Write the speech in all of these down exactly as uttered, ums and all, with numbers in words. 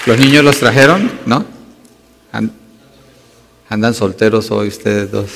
¿Los niños los trajeron? ¿No? Andan solteros hoy ustedes dos.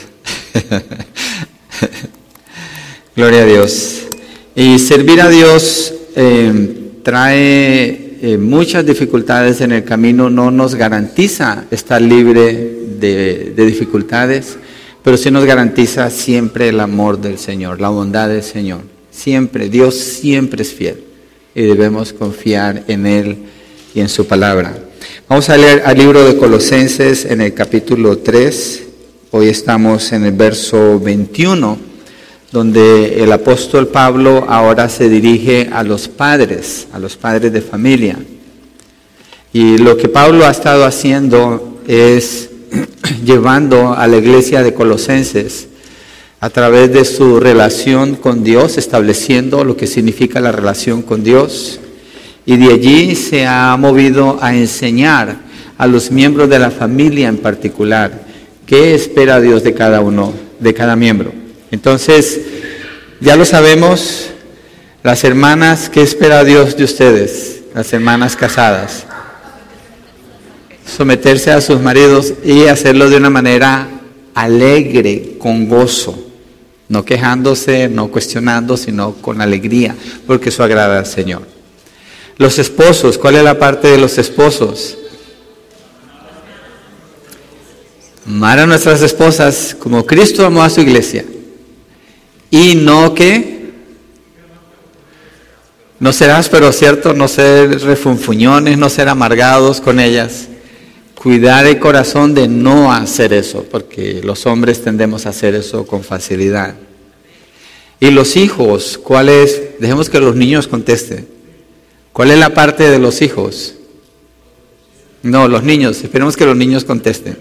Gloria a Dios. Y servir a Dios eh, trae eh, muchas dificultades en el camino. No nos garantiza estar libre de, de dificultades, pero sí nos garantiza siempre el amor del Señor, la bondad del Señor. Siempre, Dios siempre es fiel y debemos confiar en Él y en su palabra. Vamos a leer al libro de Colosenses en el capítulo tres. Hoy estamos en el verso veintiuno, donde el apóstol Pablo ahora se dirige a los padres, a los padres de familia. Y lo que Pablo ha estado haciendo es llevando a la iglesia de Colosenses a través de su relación con Dios, estableciendo lo que significa la relación con Dios. Y de allí se ha movido a enseñar a los miembros de la familia en particular qué espera Dios de cada uno, de cada miembro. Entonces, ya lo sabemos, las hermanas, ¿qué espera Dios de ustedes? Las hermanas casadas. Someterse a sus maridos y hacerlo de una manera alegre, con gozo. No quejándose, no cuestionando, sino con alegría, porque eso agrada al Señor. Los esposos, ¿cuál es la parte de los esposos? Amar a nuestras esposas como Cristo amó a su iglesia. Y no que, no ser ásperos, ¿cierto? No ser refunfuñones, no ser amargados con ellas. Cuidar el corazón de no hacer eso, porque los hombres tendemos a hacer eso con facilidad. Y los hijos, ¿cuál es? Dejemos que los niños contesten. ¿Cuál es la parte de los hijos? No, los niños. Esperemos que los niños contesten.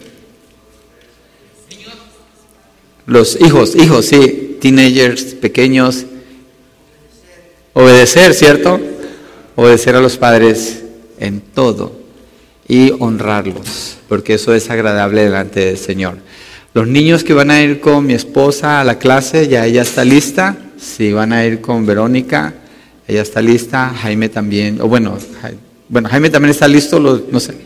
Los hijos, hijos, sí. Teenagers, pequeños. Obedecer, ¿cierto? Obedecer a los padres en todo. Y honrarlos, porque eso es agradable delante del Señor. Los niños que van a ir con mi esposa a la clase, ya ella está lista. Si van a ir con Verónica, ella está lista, Jaime también, o bueno, Jaime, bueno, Jaime también está listo, lo, no sé.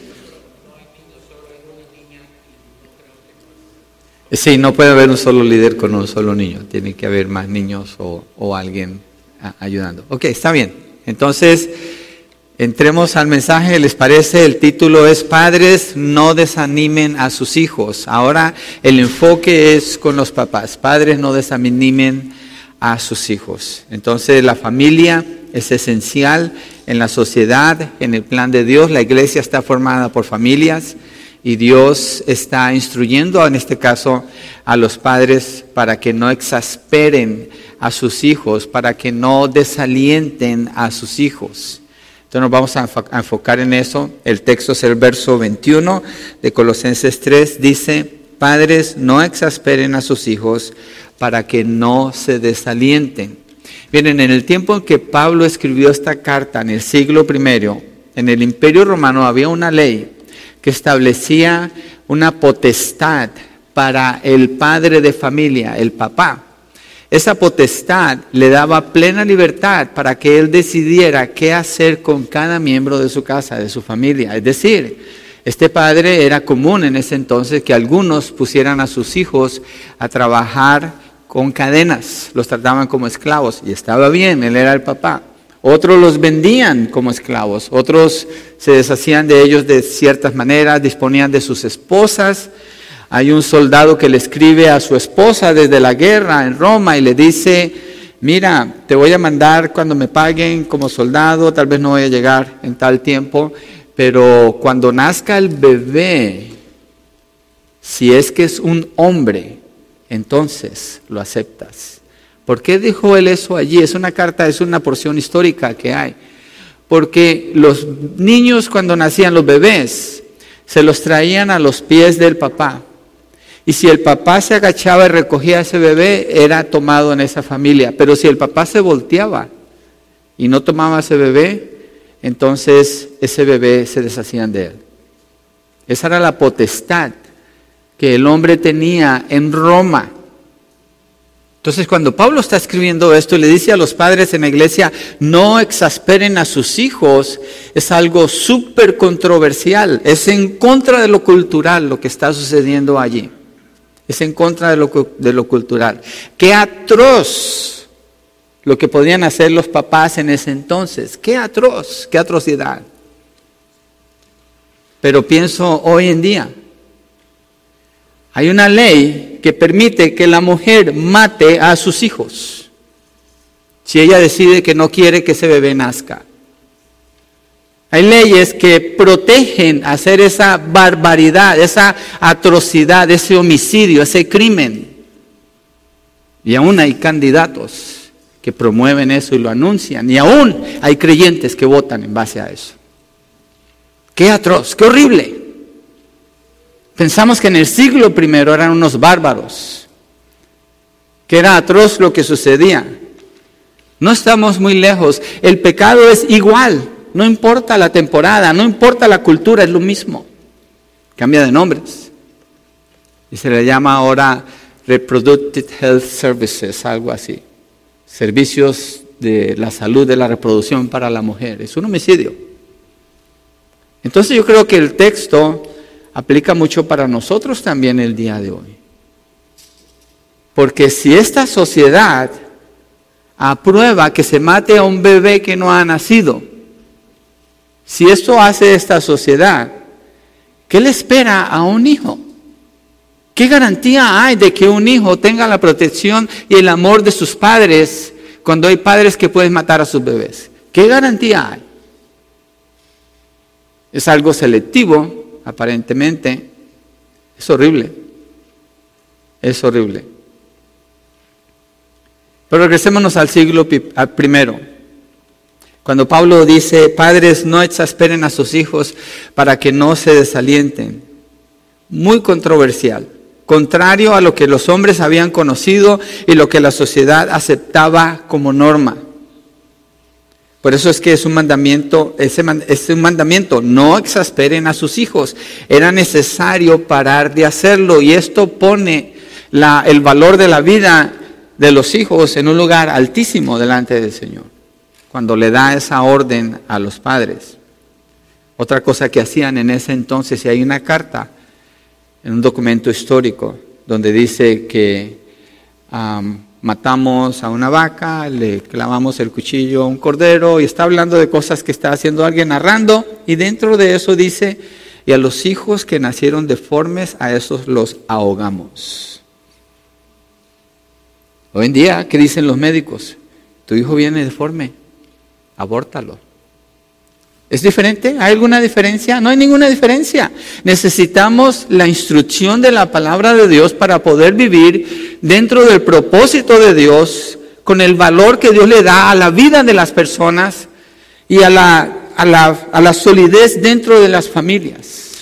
Sí, no puede haber un solo líder con un solo niño, tiene que haber más niños o, o alguien a, ayudando. Ok, está bien. Entonces, entremos al mensaje, ¿les parece? El título es Padres, no desanimen a sus hijos. Ahora el enfoque es con los papás. Padres, no desanimen a sus hijos. Entonces la familia es esencial en la sociedad, en el plan de Dios. La iglesia está formada por familias y Dios está instruyendo en este caso a los padres para que no exasperen a sus hijos, para que no desalienten a sus hijos. Entonces nos vamos a enfocar en eso. El texto es el verso veintiuno de Colosenses tres, dice: Padres, no exasperen a sus hijos para que no se desalienten. Miren, en el tiempo en que Pablo escribió esta carta, en el siglo primero, en el Imperio Romano había una ley que establecía una potestad para el padre de familia, el papá. Esa potestad le daba plena libertad para que él decidiera qué hacer con cada miembro de su casa, de su familia. Es decir, este padre era común en ese entonces que algunos pusieran a sus hijos a trabajar con cadenas, los trataban como esclavos y estaba bien, él era el papá. Otros los vendían como esclavos, otros se deshacían de ellos de ciertas maneras, disponían de sus esposas. Hay un soldado que le escribe a su esposa desde la guerra en Roma y le dice: mira, te voy a mandar cuando me paguen como soldado, tal vez no voy a llegar en tal tiempo, pero cuando nazca el bebé, si es que es un hombre, entonces lo aceptas. ¿Por qué dijo él eso allí? Es una carta, es una porción histórica que hay. Porque los niños cuando nacían, los bebés, se los traían a los pies del papá. Y si el papá se agachaba y recogía a ese bebé, era tomado en esa familia. Pero si el papá se volteaba y no tomaba a ese bebé, entonces ese bebé se deshacían de él. Esa era la potestad que el hombre tenía en Roma. Entonces, cuando Pablo está escribiendo esto, le dice a los padres en la iglesia, no exasperen a sus hijos, es algo súper controversial, es en contra de lo cultural lo que está sucediendo allí, es en contra de lo, de lo cultural. ¡Qué atroz lo que podían hacer los papás en ese entonces! ¡Qué atroz, qué atrocidad! Pero pienso hoy en día, hay una ley que permite que la mujer mate a sus hijos si ella decide que no quiere que ese bebé nazca. Hay leyes que protegen hacer esa barbaridad, esa atrocidad, ese homicidio, ese crimen. Y aún hay candidatos que promueven eso y lo anuncian. Y aún hay creyentes que votan en base a eso. ¡Qué atroz! ¡Qué horrible! Pensamos que en el siglo primero eran unos bárbaros, que era atroz lo que sucedía. No estamos muy lejos. El pecado es igual, no importa la temporada, no importa la cultura, es lo mismo. Cambia de nombres. Y se le llama ahora Reproductive Health Services, algo así. Servicios de la salud de la reproducción para la mujer. Es un homicidio. Entonces yo creo que el texto aplica mucho para nosotros también el día de hoy. Porque si esta sociedad aprueba que se mate a un bebé que no ha nacido, si esto hace esta sociedad, ¿qué le espera a un hijo? ¿Qué garantía hay de que un hijo tenga la protección y el amor de sus padres cuando hay padres que pueden matar a sus bebés? ¿Qué garantía hay? Es algo selectivo. Aparentemente, es horrible, es horrible. Pero regresémonos al siglo primero, cuando Pablo dice, padres, no exasperen a sus hijos para que no se desalienten. Muy controversial, contrario a lo que los hombres habían conocido y lo que la sociedad aceptaba como norma. Por eso es que es un mandamiento, ese es un mandamiento, no exasperen a sus hijos. Era necesario parar de hacerlo y esto pone la, el valor de la vida de los hijos en un lugar altísimo delante del Señor, cuando le da esa orden a los padres. Otra cosa que hacían en ese entonces, y hay una carta en un documento histórico donde dice que um, matamos a una vaca, le clavamos el cuchillo a un cordero, y está hablando de cosas que está haciendo alguien narrando, y dentro de eso dice, y a los hijos que nacieron deformes, a esos los ahogamos. Hoy en día, ¿qué dicen los médicos? Tu hijo viene deforme, abórtalo. ¿Es diferente? ¿Hay alguna diferencia? No hay ninguna diferencia. Necesitamos la instrucción de la palabra de Dios para poder vivir dentro del propósito de Dios, con el valor que Dios le da a la vida de las personas y a la, a la, a la solidez dentro de las familias.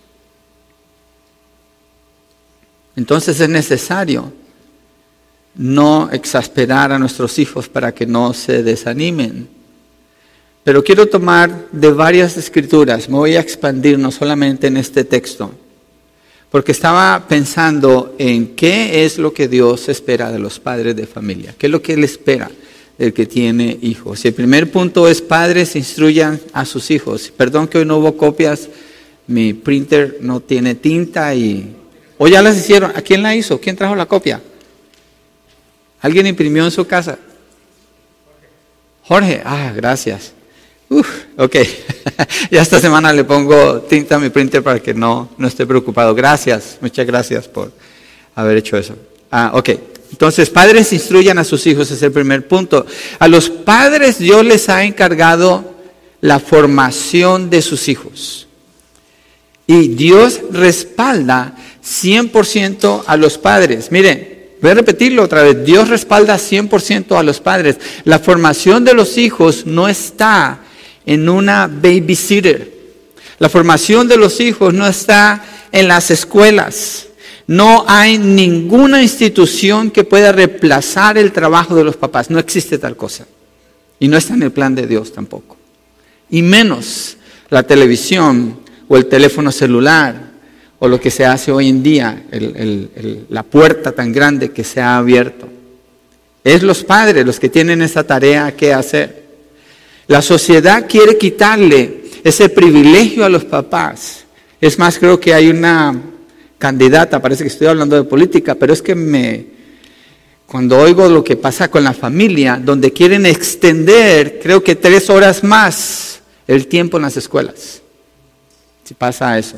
Entonces es necesario no exasperar a nuestros hijos para que no se desanimen. Pero quiero tomar de varias escrituras, me voy a expandir no solamente en este texto, porque estaba pensando en qué es lo que Dios espera de los padres de familia, qué es lo que Él espera del que tiene hijos. Y el primer punto es, padres, instruyan a sus hijos. Perdón que hoy no hubo copias, mi printer no tiene tinta y... ¿O ya las hicieron? ¿A quién la hizo? ¿Quién trajo la copia? ¿Alguien imprimió en su casa? Jorge, ah, gracias. Uf, ok, ya esta semana le pongo tinta a mi printer para que no, no esté preocupado. Gracias, muchas gracias por haber hecho eso. Ah, ok, entonces padres instruyan a sus hijos, es el primer punto. A los padres Dios les ha encargado la formación de sus hijos. Y Dios respalda cien por ciento a los padres. Miren, voy a repetirlo otra vez, Dios respalda cien por ciento a los padres. La formación de los hijos no está en una babysitter. La formación de los hijos no está en las escuelas. No hay ninguna institución que pueda reemplazar el trabajo de los papás. No existe tal cosa. Y no está en el plan de Dios tampoco. Y menos la televisión o el teléfono celular o o lo que se hace hoy en día, el, el, el, la puerta tan grande que se ha abierto. Es los padres los que tienen esa tarea que hacer. La sociedad quiere quitarle ese privilegio a los papás. Es más, creo que hay una candidata, parece que estoy hablando de política, pero es que me, cuando oigo lo que pasa con la familia, donde quieren extender, creo que tres horas más el tiempo en las escuelas. Si pasa eso.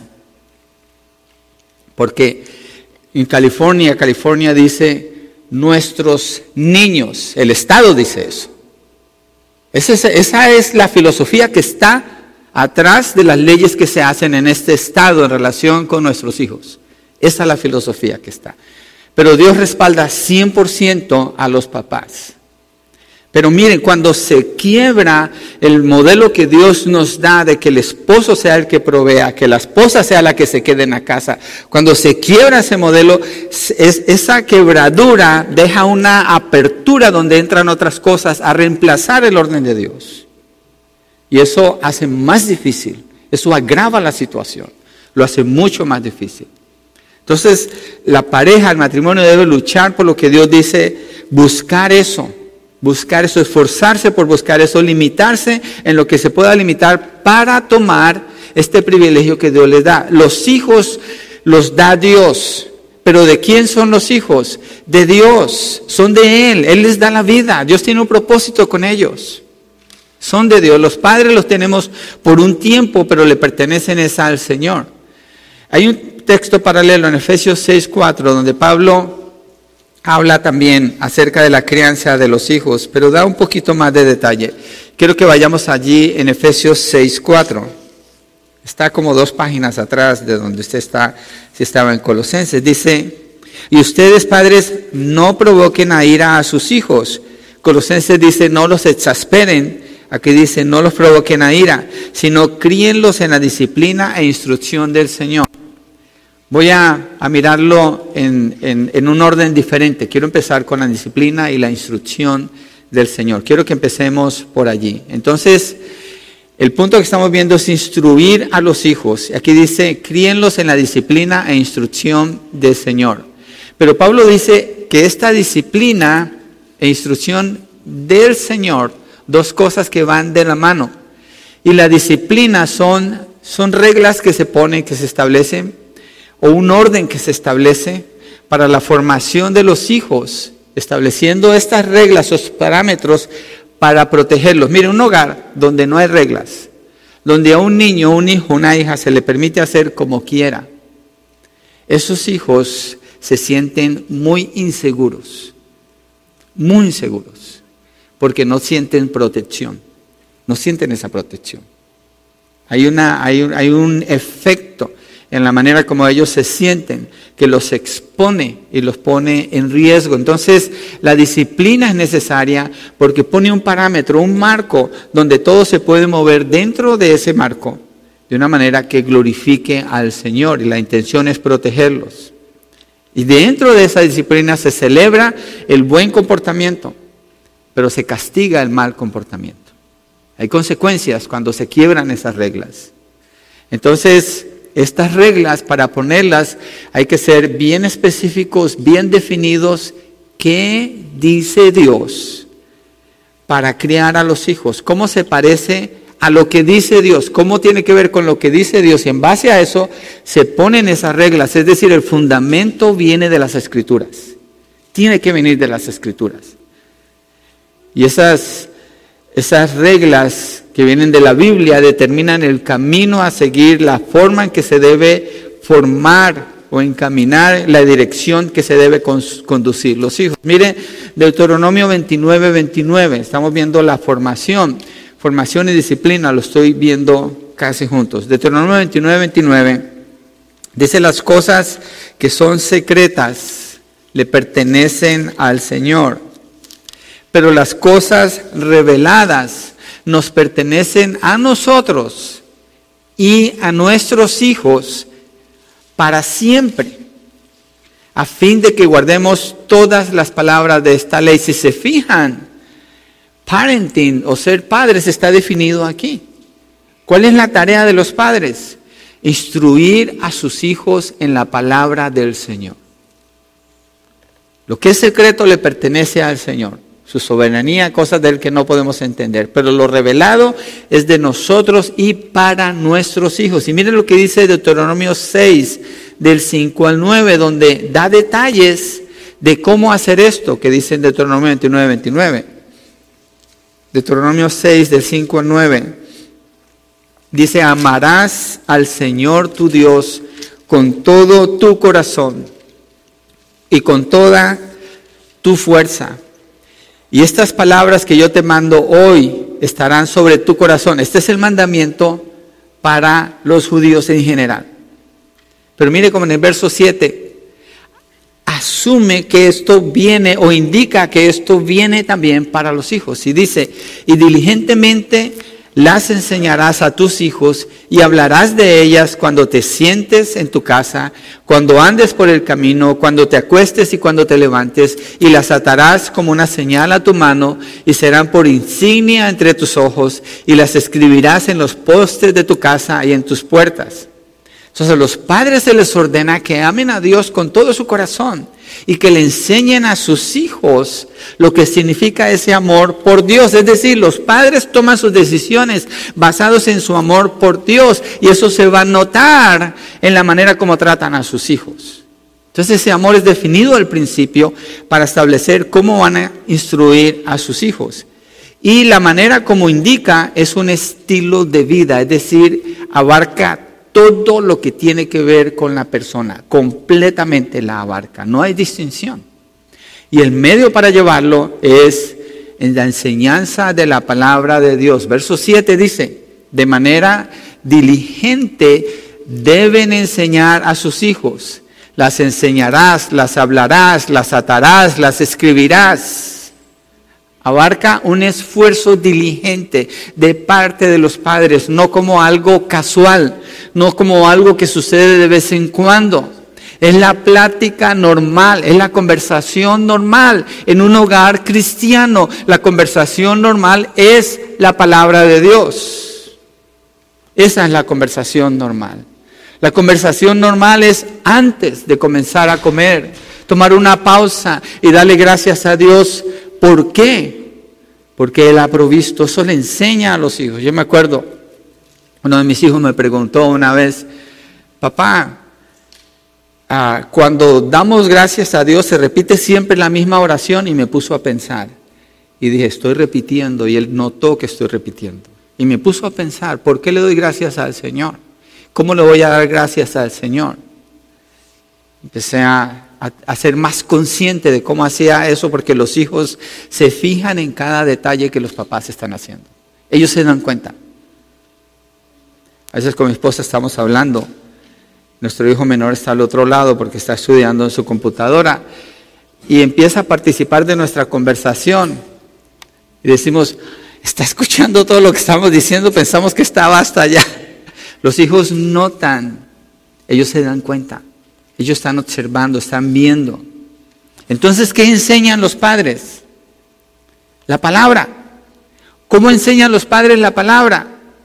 Porque en California, California dice, nuestros niños, el Estado dice eso. Esa es, esa es la filosofía que está atrás de las leyes que se hacen en este Estado en relación con nuestros hijos. Esa es la filosofía que está. Pero Dios respalda cien por ciento a los papás. Pero miren, cuando se quiebra el modelo que Dios nos da de que el esposo sea el que provea, que la esposa sea la que se quede en la casa, cuando se quiebra ese modelo, es, esa quebradura deja una apertura donde entran otras cosas a reemplazar el orden de Dios. Y eso hace más difícil, eso agrava la situación, lo hace mucho más difícil. Entonces, la pareja, el matrimonio debe luchar por lo que Dios dice, buscar eso. Buscar eso, esforzarse por buscar eso, limitarse en lo que se pueda limitar para tomar este privilegio que Dios les da. Los hijos los da Dios, pero ¿de quién son los hijos? De Dios, son de Él, Él les da la vida, Dios tiene un propósito con ellos. Son de Dios, los padres los tenemos por un tiempo, pero le pertenecen es al Señor. Hay un texto paralelo en Efesios seis cuatro, donde Pablo habla también acerca de la crianza de los hijos, pero da un poquito más de detalle. Quiero que vayamos allí en Efesios seis cuatro. Está como dos páginas atrás de donde usted está, si estaba en Colosenses. Dice, y ustedes padres no provoquen a ira a sus hijos. Colosenses dice, no los exasperen. Aquí dice, no los provoquen a ira, sino críenlos en la disciplina e instrucción del Señor. Voy a, a mirarlo en, en, en un orden diferente. Quiero empezar con la disciplina y la instrucción del Señor. Quiero que empecemos por allí. Entonces, el punto que estamos viendo es instruir a los hijos. Aquí dice, críenlos en la disciplina e instrucción del Señor. Pero Pablo dice que esta disciplina e instrucción del Señor, dos cosas que van de la mano. Y la disciplina son, son reglas que se ponen, que se establecen, o un orden que se establece para la formación de los hijos, estableciendo estas reglas, esos parámetros para protegerlos. Mire, un hogar donde no hay reglas, donde a un niño, un hijo, una hija se le permite hacer como quiera, esos hijos se sienten muy inseguros, muy inseguros, porque no sienten protección, no sienten esa protección. Hay, una, hay, un, hay un efecto en la manera como ellos se sienten, que los expone y los pone en riesgo. Entonces, la disciplina es necesaria porque pone un parámetro, un marco, donde todo se puede mover dentro de ese marco, de una manera que glorifique al Señor, y la intención es protegerlos. Y dentro de esa disciplina se celebra el buen comportamiento, pero se castiga el mal comportamiento. Hay consecuencias cuando se quiebran esas reglas. Entonces, estas reglas, para ponerlas, hay que ser bien específicos, bien definidos. ¿Qué dice Dios para criar a los hijos? ¿Cómo se parece a lo que dice Dios? ¿Cómo tiene que ver con lo que dice Dios? Y en base a eso se ponen esas reglas. Es decir, el fundamento viene de las Escrituras. Tiene que venir de las Escrituras. Y esas, esas reglas que vienen de la Biblia determinan el camino a seguir, la forma en que se debe formar o encaminar, la dirección que se debe conducir los hijos. Mire, Deuteronomio veintinueve, veintinueve, estamos viendo la formación, formación y disciplina, lo estoy viendo casi juntos. Deuteronomio veintinueve, veintinueve, dice, las cosas que son secretas le pertenecen al Señor, pero las cosas reveladas nos pertenecen a nosotros y a nuestros hijos para siempre, a fin de que guardemos todas las palabras de esta ley. Si se fijan, parenting o ser padres está definido aquí. ¿Cuál es la tarea de los padres? Instruir a sus hijos en la palabra del Señor. Lo que es secreto le pertenece al Señor. Su soberanía, cosas de Él que no podemos entender. Pero lo revelado es de nosotros y para nuestros hijos. Y miren lo que dice Deuteronomio seis, del cinco al nueve, donde da detalles de cómo hacer esto, que dice en Deuteronomio veintinueve, veintinueve. Deuteronomio seis, del cinco al nueve. Dice, amarás al Señor tu Dios con todo tu corazón y con toda tu fuerza. Y estas palabras que yo te mando hoy estarán sobre tu corazón. Este es el mandamiento para los judíos en general. Pero mire como en el verso siete, asume que esto viene o indica que esto viene también para los hijos. Y dice, y diligentemente las enseñarás a tus hijos y hablarás de ellas cuando te sientes en tu casa, cuando andes por el camino, cuando te acuestes y cuando te levantes, y las atarás como una señal a tu mano y serán por insignia entre tus ojos, y las escribirás en los postes de tu casa y en tus puertas. Entonces a los padres se les ordena que amen a Dios con todo su corazón y que le enseñen a sus hijos lo que significa ese amor por Dios. Es decir, los padres toman sus decisiones basados en su amor por Dios y eso se va a notar en la manera como tratan a sus hijos. Entonces ese amor es definido al principio para establecer cómo van a instruir a sus hijos. Y la manera como indica es un estilo de vida, es decir, abarca todo lo que tiene que ver con la persona, completamente la abarca, no hay distinción. Y el medio para llevarlo es en la enseñanza de la palabra de Dios. Verso siete dice, de manera diligente deben enseñar a sus hijos. Las enseñarás, las hablarás, las atarás, las escribirás. Abarca un esfuerzo diligente de parte de los padres, no como algo casual, no como algo que sucede de vez en cuando. Es la plática normal, es la conversación normal en un hogar cristiano. La conversación normal es la palabra de Dios. Esa es la conversación normal. La conversación normal es antes de comenzar a comer, tomar una pausa y darle gracias a Dios. ¿Por qué? Porque Él ha provisto, eso le enseña a los hijos. Yo me acuerdo, uno de mis hijos me preguntó una vez, papá, ah, cuando damos gracias a Dios, ¿se repite siempre la misma oración? Y me puso a pensar. Y dije, estoy repitiendo, y él notó que estoy repitiendo. Y me puso a pensar, ¿por qué le doy gracias al Señor? ¿Cómo le voy a dar gracias al Señor? Empecé a... A, a ser más consciente de cómo hacía eso, porque los hijos se fijan en cada detalle que los papás están haciendo. Ellos se dan cuenta. A veces con mi esposa estamos hablando, nuestro hijo menor está al otro lado porque está estudiando en su computadora y empieza a participar de nuestra conversación y decimos, está escuchando todo lo que estamos diciendo, pensamos que estaba hasta allá. Los hijos notan, ellos se dan cuenta. Ellos están observando, están viendo. Entonces, ¿qué enseñan los padres? La palabra. ¿Cómo enseñan los padres la palabra?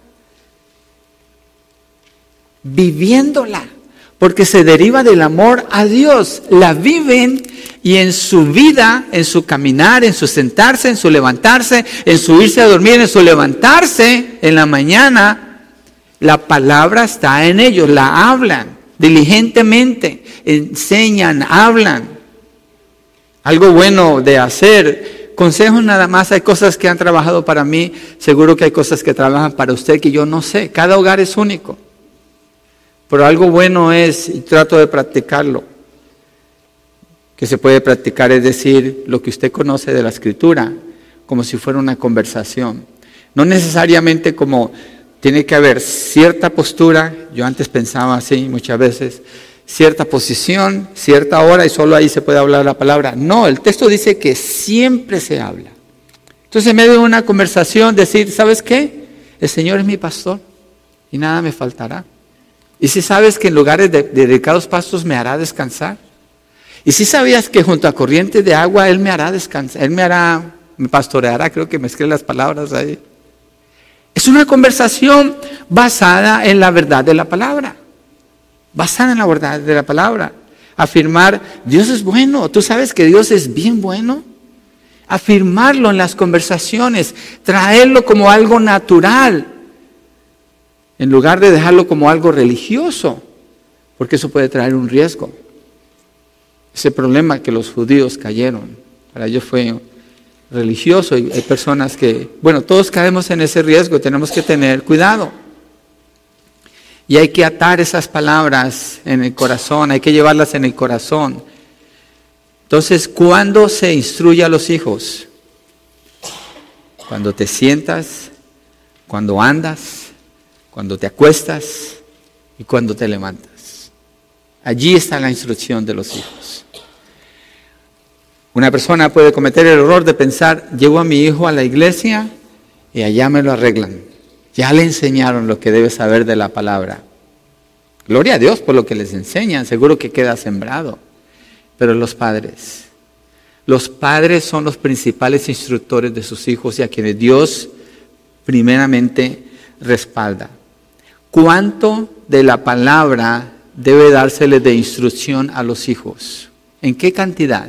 Viviéndola. Porque se deriva del amor a Dios. La viven y en su vida, en su caminar, en su sentarse, en su levantarse, en su irse a dormir, en su levantarse en la mañana, la palabra está en ellos, la hablan. Diligentemente, enseñan, hablan. Algo bueno de hacer. Consejos nada más, hay cosas que han trabajado para mí, seguro que hay cosas que trabajan para usted que yo no sé. Cada hogar es único. Pero algo bueno es, y trato de practicarlo, que se puede practicar, es decir, lo que usted conoce de la Escritura, como si fuera una conversación. No necesariamente como... Tiene que haber cierta postura, yo antes pensaba así muchas veces, cierta posición, cierta hora y solo ahí se puede hablar la palabra. No, el texto dice que siempre se habla. Entonces en medio de una conversación decir, ¿sabes qué? El Señor es mi pastor y nada me faltará. Y si sabes que en lugares de, de delicados pastos me hará descansar. Y si sabías que junto a corrientes de agua Él me hará descansar, Él me hará, me pastoreará, creo que mezclé las palabras ahí. Es una conversación basada en la verdad de la palabra. Basada en la verdad de la palabra. Afirmar, Dios es bueno. ¿Tú sabes que Dios es bien bueno? Afirmarlo en las conversaciones, traerlo como algo natural, en lugar de dejarlo como algo religioso, porque eso puede traer un riesgo. Ese problema que los judíos cayeron, para ellos fue religioso, y hay personas que, bueno, todos caemos en ese riesgo, tenemos que tener cuidado. Y hay que atar esas palabras en el corazón, hay que llevarlas en el corazón. Entonces, ¿cuándo se instruye a los hijos? Cuando te sientas, cuando andas, cuando te acuestas y cuando te levantas. Allí está la instrucción de los hijos. Una persona puede cometer el error de pensar, llevo a mi hijo a la iglesia y allá me lo arreglan. Ya le enseñaron lo que debe saber de la palabra. Gloria a Dios por lo que les enseñan, seguro que queda sembrado. Pero los padres, los padres son los principales instructores de sus hijos y a quienes Dios primeramente respalda. ¿Cuánto de la palabra debe dársele de instrucción a los hijos? ¿En qué cantidad?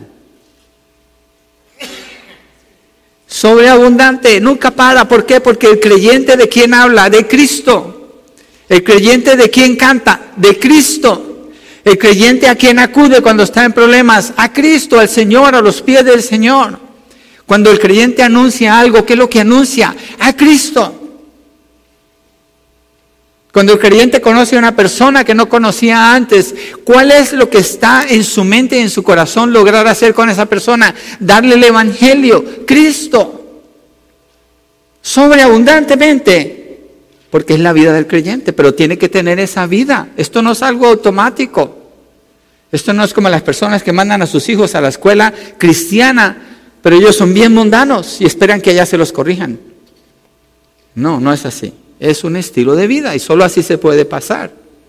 Sobreabundante, nunca para. ¿Por qué? Porque el creyente, ¿de quién habla? De Cristo. El creyente, ¿de quién canta? De Cristo. El creyente, ¿a quién acude cuando está en problemas? A Cristo, al Señor, a los pies del Señor. Cuando el creyente anuncia algo, ¿qué es lo que anuncia? A Cristo. Cuando el creyente conoce a una persona que no conocía antes, ¿cuál es lo que está en su mente y en su corazón lograr hacer con esa persona? Darle el evangelio, Cristo, sobreabundantemente, porque es la vida del creyente, pero tiene que tener esa vida. Esto no es algo automático. Esto no es como las personas que mandan a sus hijos a la escuela cristiana, pero ellos son bien mundanos y esperan que allá se los corrijan. No, no es así. Es un estilo de vida y solo así se puede pasar.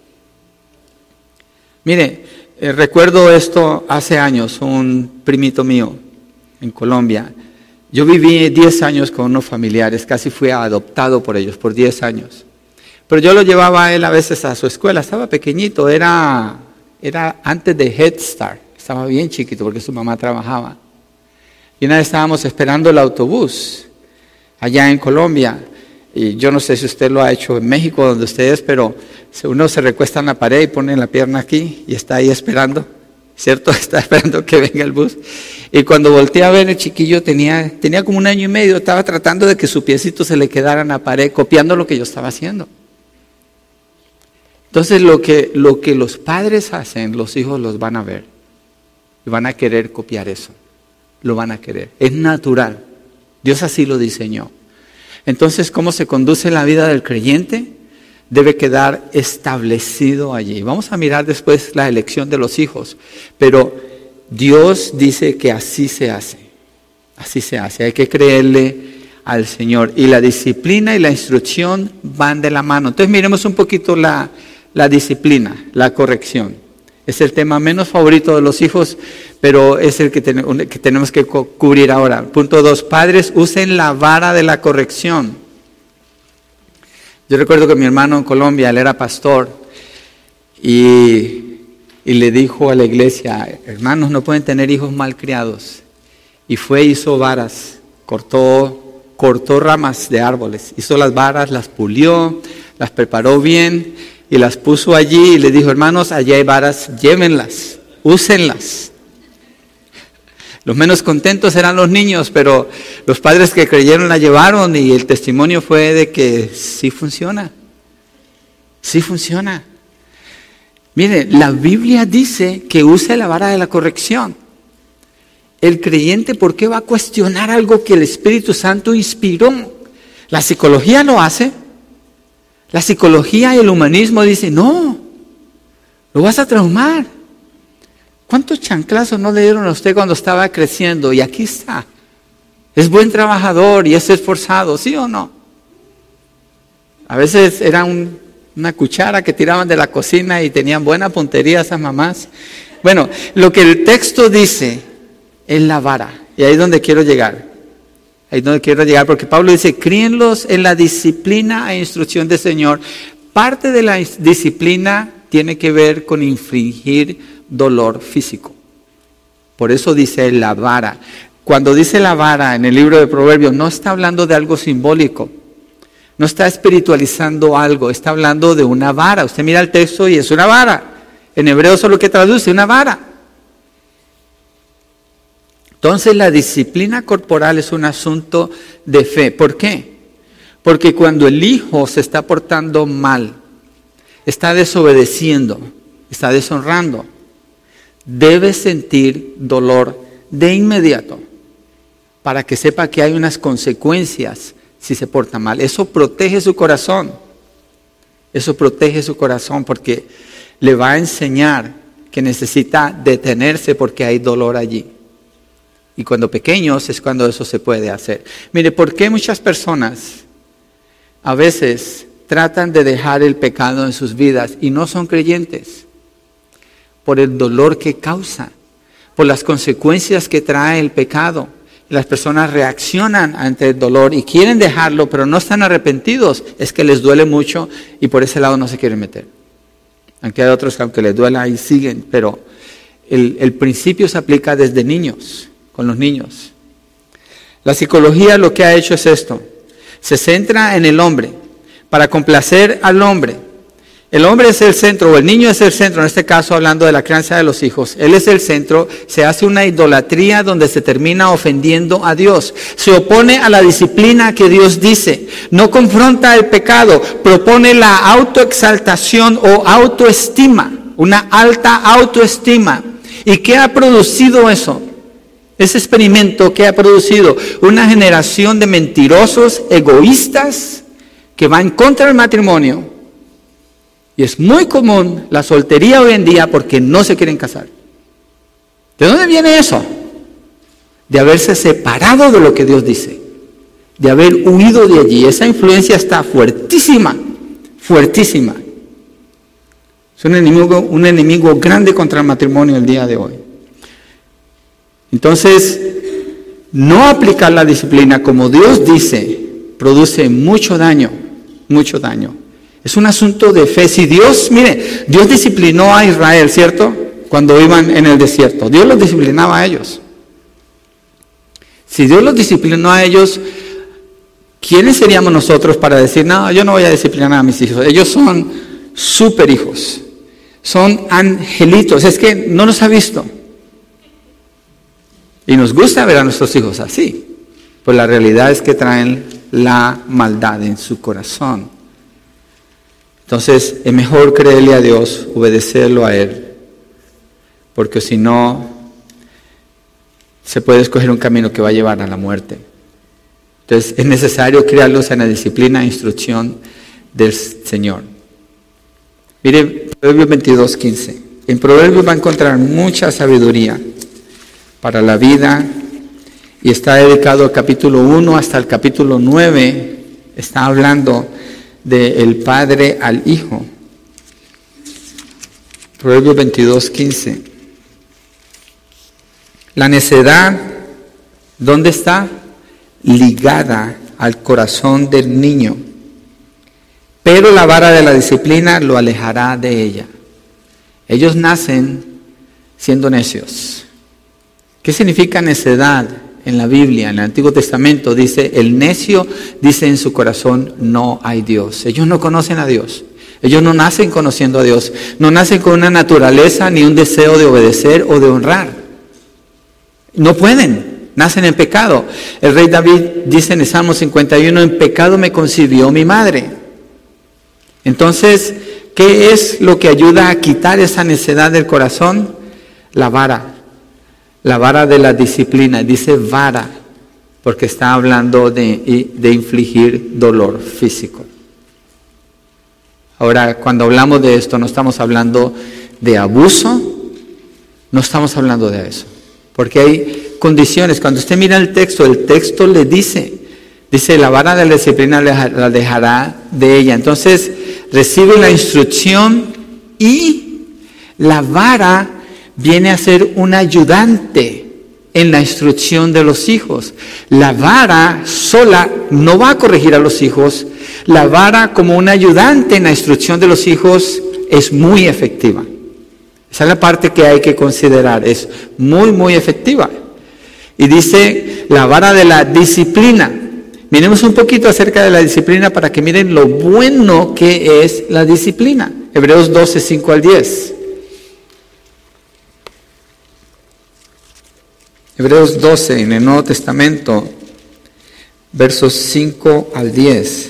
Mire, eh, recuerdo esto hace años, un primito mío en Colombia. Yo viví diez años con unos familiares, casi fui adoptado por ellos por diez años. Pero yo lo llevaba a él a veces a su escuela, estaba pequeñito, era, era antes de Head Start, estaba bien chiquito porque su mamá trabajaba. Y una vez estábamos esperando el autobús allá en Colombia. Y yo no sé si usted lo ha hecho en México, donde usted es, pero uno se recuesta en la pared y pone la pierna aquí y está ahí esperando, ¿cierto? Está esperando que venga el bus. Y cuando volteé a ver, el chiquillo tenía, tenía como un año y medio, estaba tratando de que su piecito se le quedara en la pared, copiando lo que yo estaba haciendo. Entonces, lo que, lo que los padres hacen, los hijos los van a ver. Y van a querer copiar eso. Lo van a querer. Es natural. Dios así lo diseñó. Entonces, ¿cómo se conduce la vida del creyente? Debe quedar establecido allí. Vamos a mirar después la elección de los hijos, pero Dios dice que así se hace, así se hace. Hay que creerle al Señor. Y la disciplina y la instrucción van de la mano. Entonces, miremos un poquito la, la disciplina, la corrección. Es el tema menos favorito de los hijos, pero es el que, ten, que tenemos que co- cubrir ahora. Punto dos, padres, usen la vara de la corrección. Yo recuerdo que mi hermano en Colombia, él era pastor, y, y le dijo a la iglesia, hermanos, no pueden tener hijos malcriados. Y fue, hizo varas, cortó, cortó ramas de árboles, hizo las varas, las pulió, las preparó bien, y las puso allí y le dijo, hermanos, allí hay varas, llévenlas, úsenlas. Los menos contentos eran los niños, pero los padres que creyeron la llevaron y el testimonio fue de que sí funciona, sí funciona. Mire, la Biblia dice que use la vara de la corrección. El creyente, ¿por qué va a cuestionar algo que el Espíritu Santo inspiró? La psicología lo hace. La psicología y el humanismo dicen, no, lo vas a traumar. ¿Cuántos chanclazos no le dieron a usted cuando estaba creciendo? Y aquí está. Es buen trabajador y es esforzado, ¿sí o no? A veces era un, una cuchara que tiraban de la cocina y tenían buena puntería esas mamás. Bueno, lo que el texto dice es la vara. Y ahí es donde quiero llegar. Ahí es donde quiero llegar, porque Pablo dice, críenlos en la disciplina e instrucción del Señor. Parte de la disciplina tiene que ver con infringir dolor físico. Por eso dice la vara. Cuando dice la vara en el libro de Proverbios, no está hablando de algo simbólico. No está espiritualizando algo, está hablando de una vara. Usted mira el texto y es una vara. En hebreo solo que traduce una vara. Entonces la disciplina corporal es un asunto de fe. ¿Por qué? Porque cuando el hijo se está portando mal, está desobedeciendo, está deshonrando, debe sentir dolor de inmediato para que sepa que hay unas consecuencias si se porta mal. Eso protege su corazón. Eso protege su corazón porque le va a enseñar que necesita detenerse porque hay dolor allí. Y cuando pequeños es cuando eso se puede hacer. Mire, ¿por qué muchas personas a veces tratan de dejar el pecado en sus vidas y no son creyentes? Por el dolor que causa, por las consecuencias que trae el pecado. Las personas reaccionan ante el dolor y quieren dejarlo, pero no están arrepentidos. Es que les duele mucho y por ese lado no se quieren meter. Aunque hay otros que aunque les duela ahí siguen, pero el, el principio se aplica desde niños, con los niños. La psicología lo que ha hecho es esto. Se centra en el hombre, para complacer al hombre. El hombre es el centro, o el niño es el centro, en este caso hablando de la crianza de los hijos. Él es el centro, se hace una idolatría donde se termina ofendiendo a Dios. Se opone a la disciplina que Dios dice. No confronta el pecado, propone la autoexaltación o autoestima, una alta autoestima. ¿Y qué ha producido eso? Ese experimento que ha producido una generación de mentirosos, egoístas, que van contra el matrimonio. Y es muy común la soltería hoy en día porque no se quieren casar. ¿De dónde viene eso? De haberse separado de lo que Dios dice. De haber huido de allí. Esa influencia está fuertísima, fuertísima. Es un enemigo, un enemigo grande contra el matrimonio el día de hoy. Entonces, no aplicar la disciplina como Dios dice, produce mucho daño, mucho daño. Es un asunto de fe. Si Dios, mire, Dios disciplinó a Israel, ¿cierto? Cuando iban en el desierto. Dios los disciplinaba a ellos. Si Dios los disciplinó a ellos, ¿quiénes seríamos nosotros para decir, no, yo no voy a disciplinar a mis hijos? Ellos son súper hijos. Son angelitos. Es que no los ha visto. Y nos gusta ver a nuestros hijos así. Pues la realidad es que traen la maldad en su corazón. Entonces, es mejor creerle a Dios, obedecerlo a Él, porque si no, se puede escoger un camino que va a llevar a la muerte. Entonces, es necesario criarlos en la disciplina e instrucción del Señor. Mire, Proverbios veintidós, quince. En Proverbios va a encontrar mucha sabiduría para la vida, y está dedicado al capítulo uno hasta el capítulo nueve, está hablando del padre al hijo. Proverbios veintidós, quince. La necedad, ¿dónde está? Ligada al corazón del niño, pero la vara de la disciplina lo alejará de ella. Ellos nacen siendo necios. ¿Qué significa necedad? En la Biblia, en el Antiguo Testamento, dice, el necio dice en su corazón, no hay Dios. Ellos no conocen a Dios. Ellos no nacen conociendo a Dios. No nacen con una naturaleza ni un deseo de obedecer o de honrar. No pueden. Nacen en pecado. El rey David dice en el Salmo cincuenta y uno, en pecado me concibió mi madre. Entonces, ¿qué es lo que ayuda a quitar esa necedad del corazón? La vara. La vara de la disciplina, dice vara, porque está hablando de, de infligir dolor físico. Ahora, cuando hablamos de esto, no estamos hablando de abuso, no estamos hablando de eso. Porque hay condiciones, cuando usted mira el texto, el texto le dice, dice la vara de la disciplina la dejará de ella. Entonces, recibe la instrucción y la vara viene a ser un ayudante en la instrucción de los hijos. La vara sola no va a corregir a los hijos. La vara como un ayudante en la instrucción de los hijos es muy efectiva. Esa es la parte que hay que considerar. Es muy, muy efectiva. Y dice la vara de la disciplina. Miremos un poquito acerca de la disciplina para que miren lo bueno que es la disciplina. Hebreos doce, cinco al diez. Hebreos doce en el Nuevo Testamento, versos cinco al diez.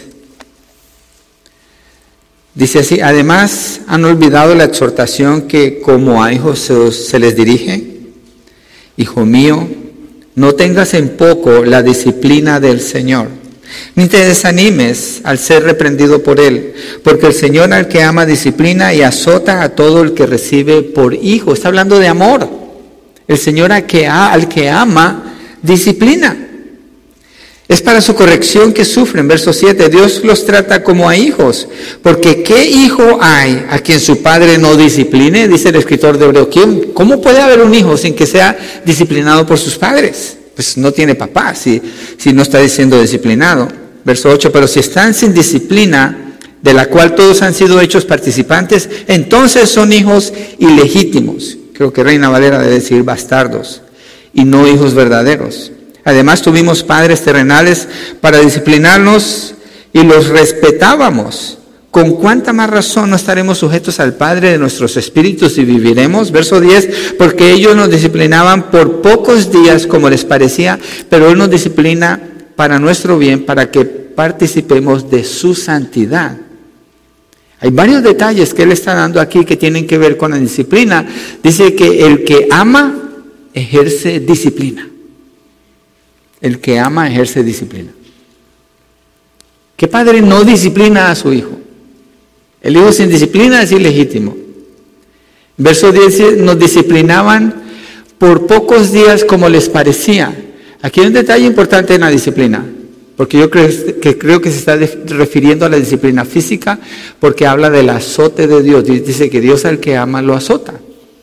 Dice así: además, ¿han olvidado la exhortación que como a hijos se, se les dirige? Hijo mío, no tengas en poco la disciplina del Señor, ni te desanimes al ser reprendido por Él, porque el Señor al que ama disciplina y azota a todo el que recibe por hijo. Está hablando de amor. El Señor al que, al que ama disciplina. Es para su corrección que sufren. Verso siete, Dios los trata como a hijos, porque ¿qué hijo hay a quien su padre no discipline? Dice el escritor de Hebreos. ¿Quién, ¿Cómo puede haber un hijo sin que sea disciplinado por sus padres? Pues no tiene papá si, si no está diciendo disciplinado. Verso ocho, pero si están sin disciplina, de la cual todos han sido hechos participantes, entonces son hijos ilegítimos. Creo que Reina Valera debe decir bastardos, y no hijos verdaderos. Además tuvimos padres terrenales para disciplinarnos y los respetábamos. ¿Con cuánta más razón no estaremos sujetos al Padre de nuestros espíritus y viviremos? Verso diez, porque ellos nos disciplinaban por pocos días como les parecía, pero Él nos disciplina para nuestro bien, para que participemos de su santidad. Hay varios detalles que Él está dando aquí que tienen que ver con la disciplina. Dice que el que ama ejerce disciplina. El que ama ejerce disciplina. ¿Qué padre no disciplina a su hijo? El hijo sin disciplina es ilegítimo. Verso diez, nos disciplinaban por pocos días como les parecía. Aquí hay un detalle importante en la disciplina, porque yo creo que, creo que se está refiriendo a la disciplina física, porque habla del azote de Dios. Dice que Dios al que ama lo azota.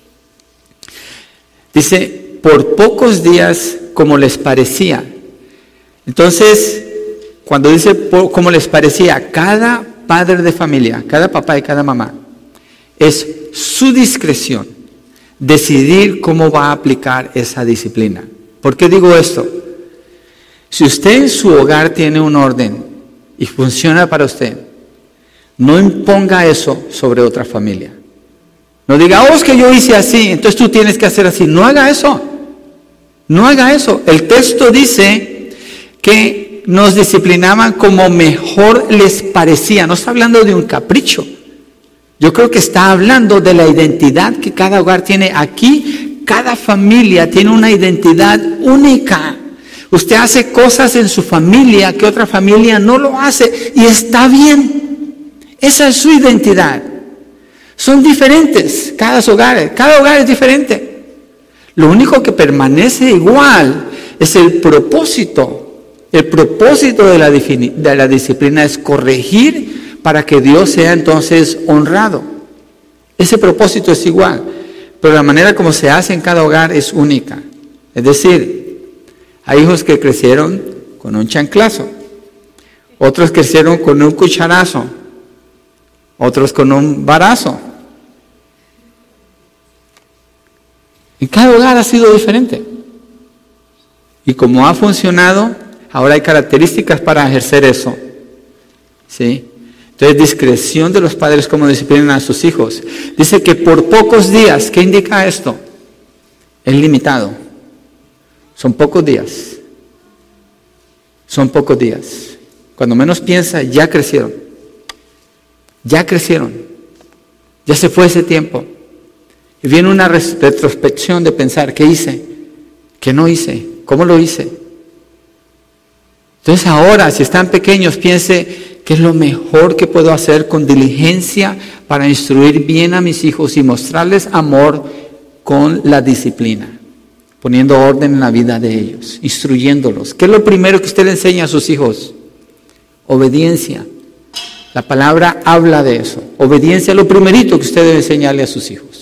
Dice, por pocos días como les parecía. Entonces, cuando dice por, como les parecía, cada padre de familia, cada papá y cada mamá, es su discreción decidir cómo va a aplicar esa disciplina. ¿Por qué digo esto? Si usted en su hogar tiene un orden y funciona para usted, no imponga eso sobre otra familia. No diga, oh, es que yo hice así, entonces tú tienes que hacer así. No haga eso. No haga eso. El texto dice que nos disciplinaban como mejor les parecía. No está hablando de un capricho. Yo creo que está hablando de la identidad que cada hogar tiene. Aquí, cada familia tiene una identidad única. Usted hace cosas en su familia que otra familia no lo hace y está bien. Esa es su identidad. Son diferentes cada hogar, cada hogar es diferente. Lo único que permanece igual es el propósito. El propósito de la, de la disciplina es corregir para que Dios sea entonces honrado. Ese propósito es igual, pero la manera como se hace en cada hogar es única. Es decir, hay hijos que crecieron con un chanclazo, otros crecieron con un cucharazo, otros con un varazo. Y cada hogar ha sido diferente. Y como ha funcionado, ahora hay características para ejercer eso. ¿Sí? Entonces, discreción de los padres como disciplinan a sus hijos. Dice que por pocos días, ¿qué indica esto? Es limitado. Son pocos días. Son pocos días. Cuando menos piensa, ya crecieron. Ya crecieron. Ya se fue ese tiempo. Y viene una retrospección de pensar, ¿qué hice? ¿Qué no hice? ¿Cómo lo hice? Entonces ahora, si están pequeños, piense, ¿qué es lo mejor que puedo hacer con diligencia para instruir bien a mis hijos y mostrarles amor con la disciplina? Poniendo orden en la vida de ellos, instruyéndolos. ¿Qué es lo primero que usted le enseña a sus hijos? Obediencia. La palabra habla de eso. Obediencia es lo primerito que usted debe enseñarle a sus hijos.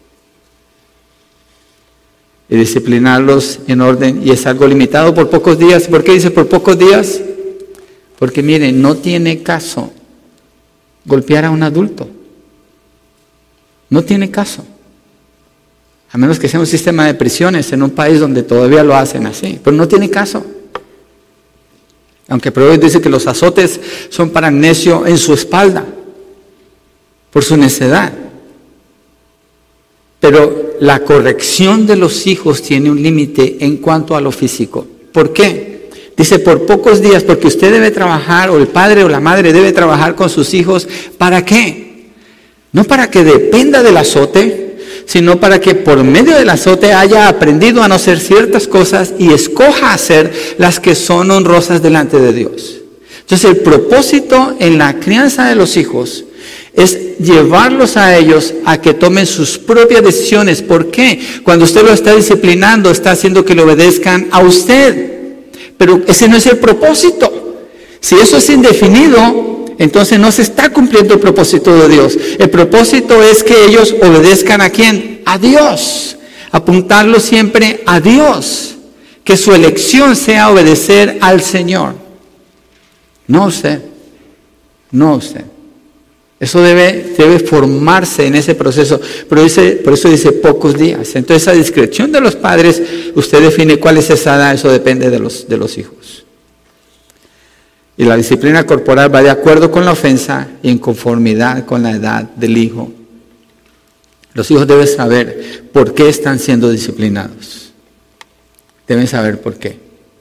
Y disciplinarlos en orden, y es algo limitado por pocos días. ¿Por qué dice por pocos días? Porque miren, no tiene caso golpear a un adulto. No tiene caso. A menos que sea un sistema de prisiones en un país donde todavía lo hacen así. Pero no tiene caso. Aunque Proverbios dice que los azotes son para el necio en su espalda, por su necedad. Pero la corrección de los hijos tiene un límite en cuanto a lo físico. ¿Por qué? Dice, por pocos días, porque usted debe trabajar, o el padre o la madre debe trabajar con sus hijos. ¿Para qué? No para que dependa del azote, sino para que por medio del azote haya aprendido a no hacer ciertas cosas y escoja hacer las que son honrosas delante de Dios. Entonces, el propósito en la crianza de los hijos es llevarlos a ellos a que tomen sus propias decisiones. ¿Por qué? Cuando usted lo está disciplinando, está haciendo que le obedezcan a usted. Pero ese no es el propósito. Si eso es indefinido, entonces no se está cumpliendo el propósito de Dios. El propósito es que ellos obedezcan ¿a quién? A Dios. Apuntarlo siempre a Dios. Que su elección sea obedecer al Señor. No usted. No usted. Eso debe, debe formarse en ese proceso. Pero dice, por eso dice pocos días. Entonces, esa discreción de los padres, usted define cuál es esa edad, eso depende de los, de los hijos. Y la disciplina corporal va de acuerdo con la ofensa y en conformidad con la edad del hijo. Los hijos deben saber por qué están siendo disciplinados. Deben saber por qué.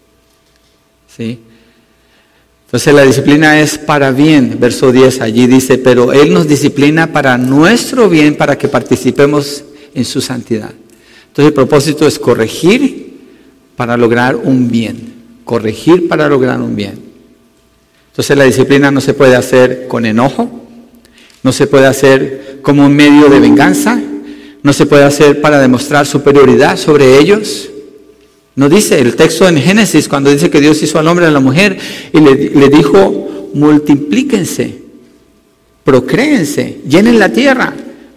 ¿Sí? Entonces la disciplina es para bien, verso diez, allí dice, pero Él nos disciplina para nuestro bien, para que participemos en su santidad. Entonces el propósito es corregir para lograr un bien, corregir para lograr un bien. Entonces la disciplina no se puede hacer con enojo, no se puede hacer como un medio de venganza, no se puede hacer para demostrar superioridad sobre ellos. No dice el texto en Génesis cuando dice que Dios hizo al hombre y a la mujer y le, le dijo, multiplíquense, procréense, llenen la tierra.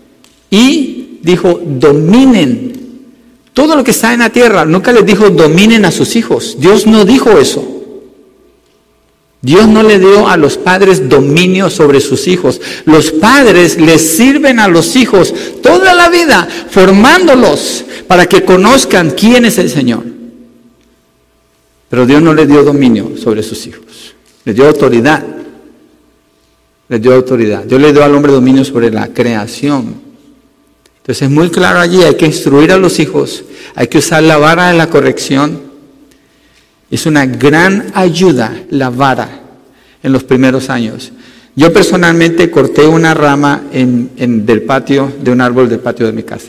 Y dijo, dominen todo lo que está en la tierra. Nunca les dijo, dominen a sus hijos. Dios no dijo eso. Dios no le dio a los padres dominio sobre sus hijos. Los padres les sirven a los hijos toda la vida, formándolos para que conozcan quién es el Señor. Pero Dios no le dio dominio sobre sus hijos. Les dio autoridad. Les dio autoridad. Dios le dio al hombre dominio sobre la creación. Entonces es muy claro allí, hay que instruir a los hijos, hay que usar la vara de la corrección. Es una gran ayuda la vara en los primeros años. Yo personalmente corté una rama en, en, del patio, de un árbol del patio de mi casa.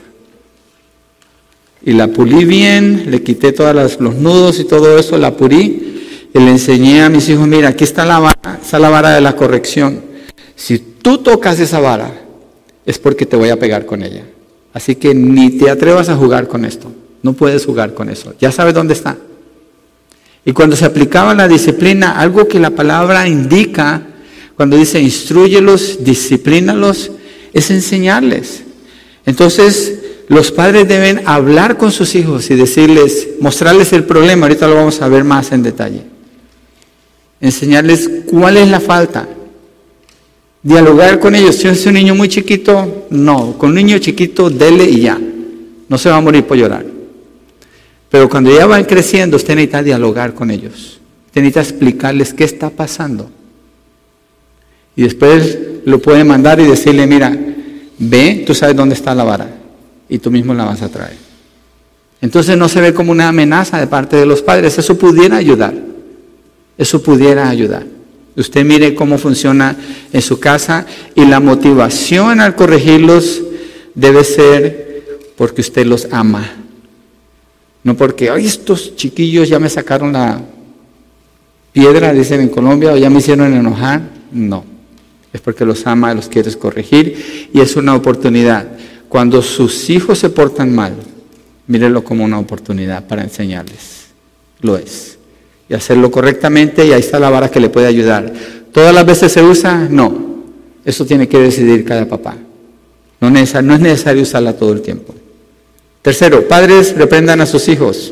Y la pulí bien, le quité todos los nudos y todo eso, la pulí y le enseñé a mis hijos, mira, aquí está la vara, está la vara de la corrección. Si tú tocas esa vara, es porque te voy a pegar con ella. Así que ni te atrevas a jugar con esto. No puedes jugar con eso. Ya sabes dónde está. Y cuando se aplicaba la disciplina, algo que la palabra indica, cuando dice instrúyelos, disciplínalos, es enseñarles. Entonces, los padres deben hablar con sus hijos y decirles, mostrarles el problema, ahorita lo vamos a ver más en detalle. Enseñarles cuál es la falta. Dialogar con ellos. Si es un niño muy chiquito, no. Con un niño chiquito, dele y ya. No se va a morir por llorar. Pero cuando ya van creciendo, usted necesita dialogar con ellos. Usted necesita explicarles qué está pasando. Y después lo puede mandar y decirle, mira, ve, tú sabes dónde está la vara. Y tú mismo la vas a traer. Entonces no se ve como una amenaza de parte de los padres. Eso pudiera ayudar. Eso pudiera ayudar. Usted mire cómo funciona en su casa y la motivación al corregirlos debe ser porque usted los ama. No porque, ay, estos chiquillos ya me sacaron la piedra, dicen en Colombia, o ya me hicieron enojar. No, es porque los ama, los quieres corregir y es una oportunidad. Cuando sus hijos se portan mal, mírenlo como una oportunidad para enseñarles. Lo es. Y hacerlo correctamente y ahí está la vara que le puede ayudar. ¿Todas las veces se usa? No. Eso tiene que decidir cada papá. No, neces- no es necesario usarla todo el tiempo. Tercero, padres reprendan a sus hijos.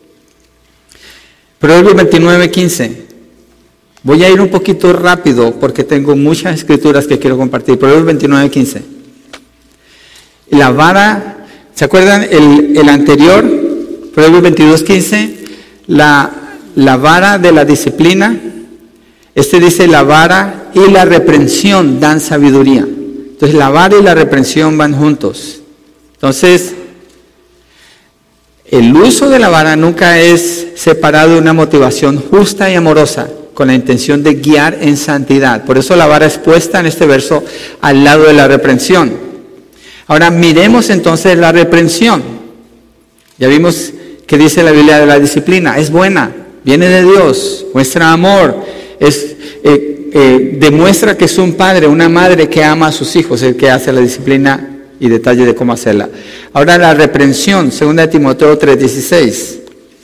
Proverbios veintinueve, quince. Voy a ir un poquito rápido porque tengo muchas escrituras que quiero compartir. Proverbios veintinueve, quince. La vara ¿Se acuerdan el, el anterior? Proverbios veintidós quince, la, la vara de la disciplina. Este dice la vara y la reprensión dan sabiduría. Entonces la vara y la reprensión van juntos. Entonces, el uso de la vara nunca es separado de una motivación justa y amorosa con la intención de guiar en santidad. Por eso la vara es puesta en este verso al lado de la reprensión. Ahora miremos entonces la reprensión. Ya vimos que dice la Biblia de la disciplina. Es buena, viene de Dios, muestra amor, es, eh, eh, demuestra que es un padre, una madre que ama a sus hijos, el que hace la disciplina y detalle de cómo hacerla. Ahora la reprensión, segunda de Timoteo tres dieciséis.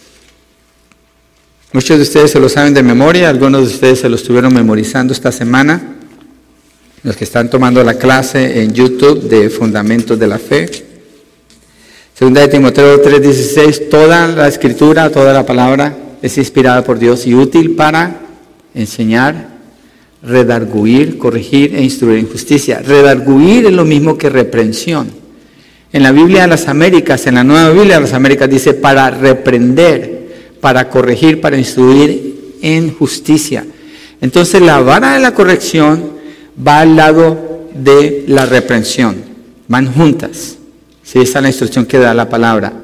Muchos de ustedes se lo saben de memoria, algunos de ustedes se lo estuvieron memorizando esta semana. Los que están tomando la clase en YouTube de Fundamentos de la Fe. Segunda de Timoteo tres dieciséis, toda la escritura, toda la palabra es inspirada por Dios y útil para enseñar, redarguir, corregir e instruir en justicia. Redarguir es lo mismo que reprensión. En la Biblia de las Américas, en la Nueva Biblia de las Américas dice para reprender, para corregir, para instruir en justicia. Entonces la vara de la corrección va al lado de la reprensión, van juntas. Sí, esa es la instrucción que da la palabra.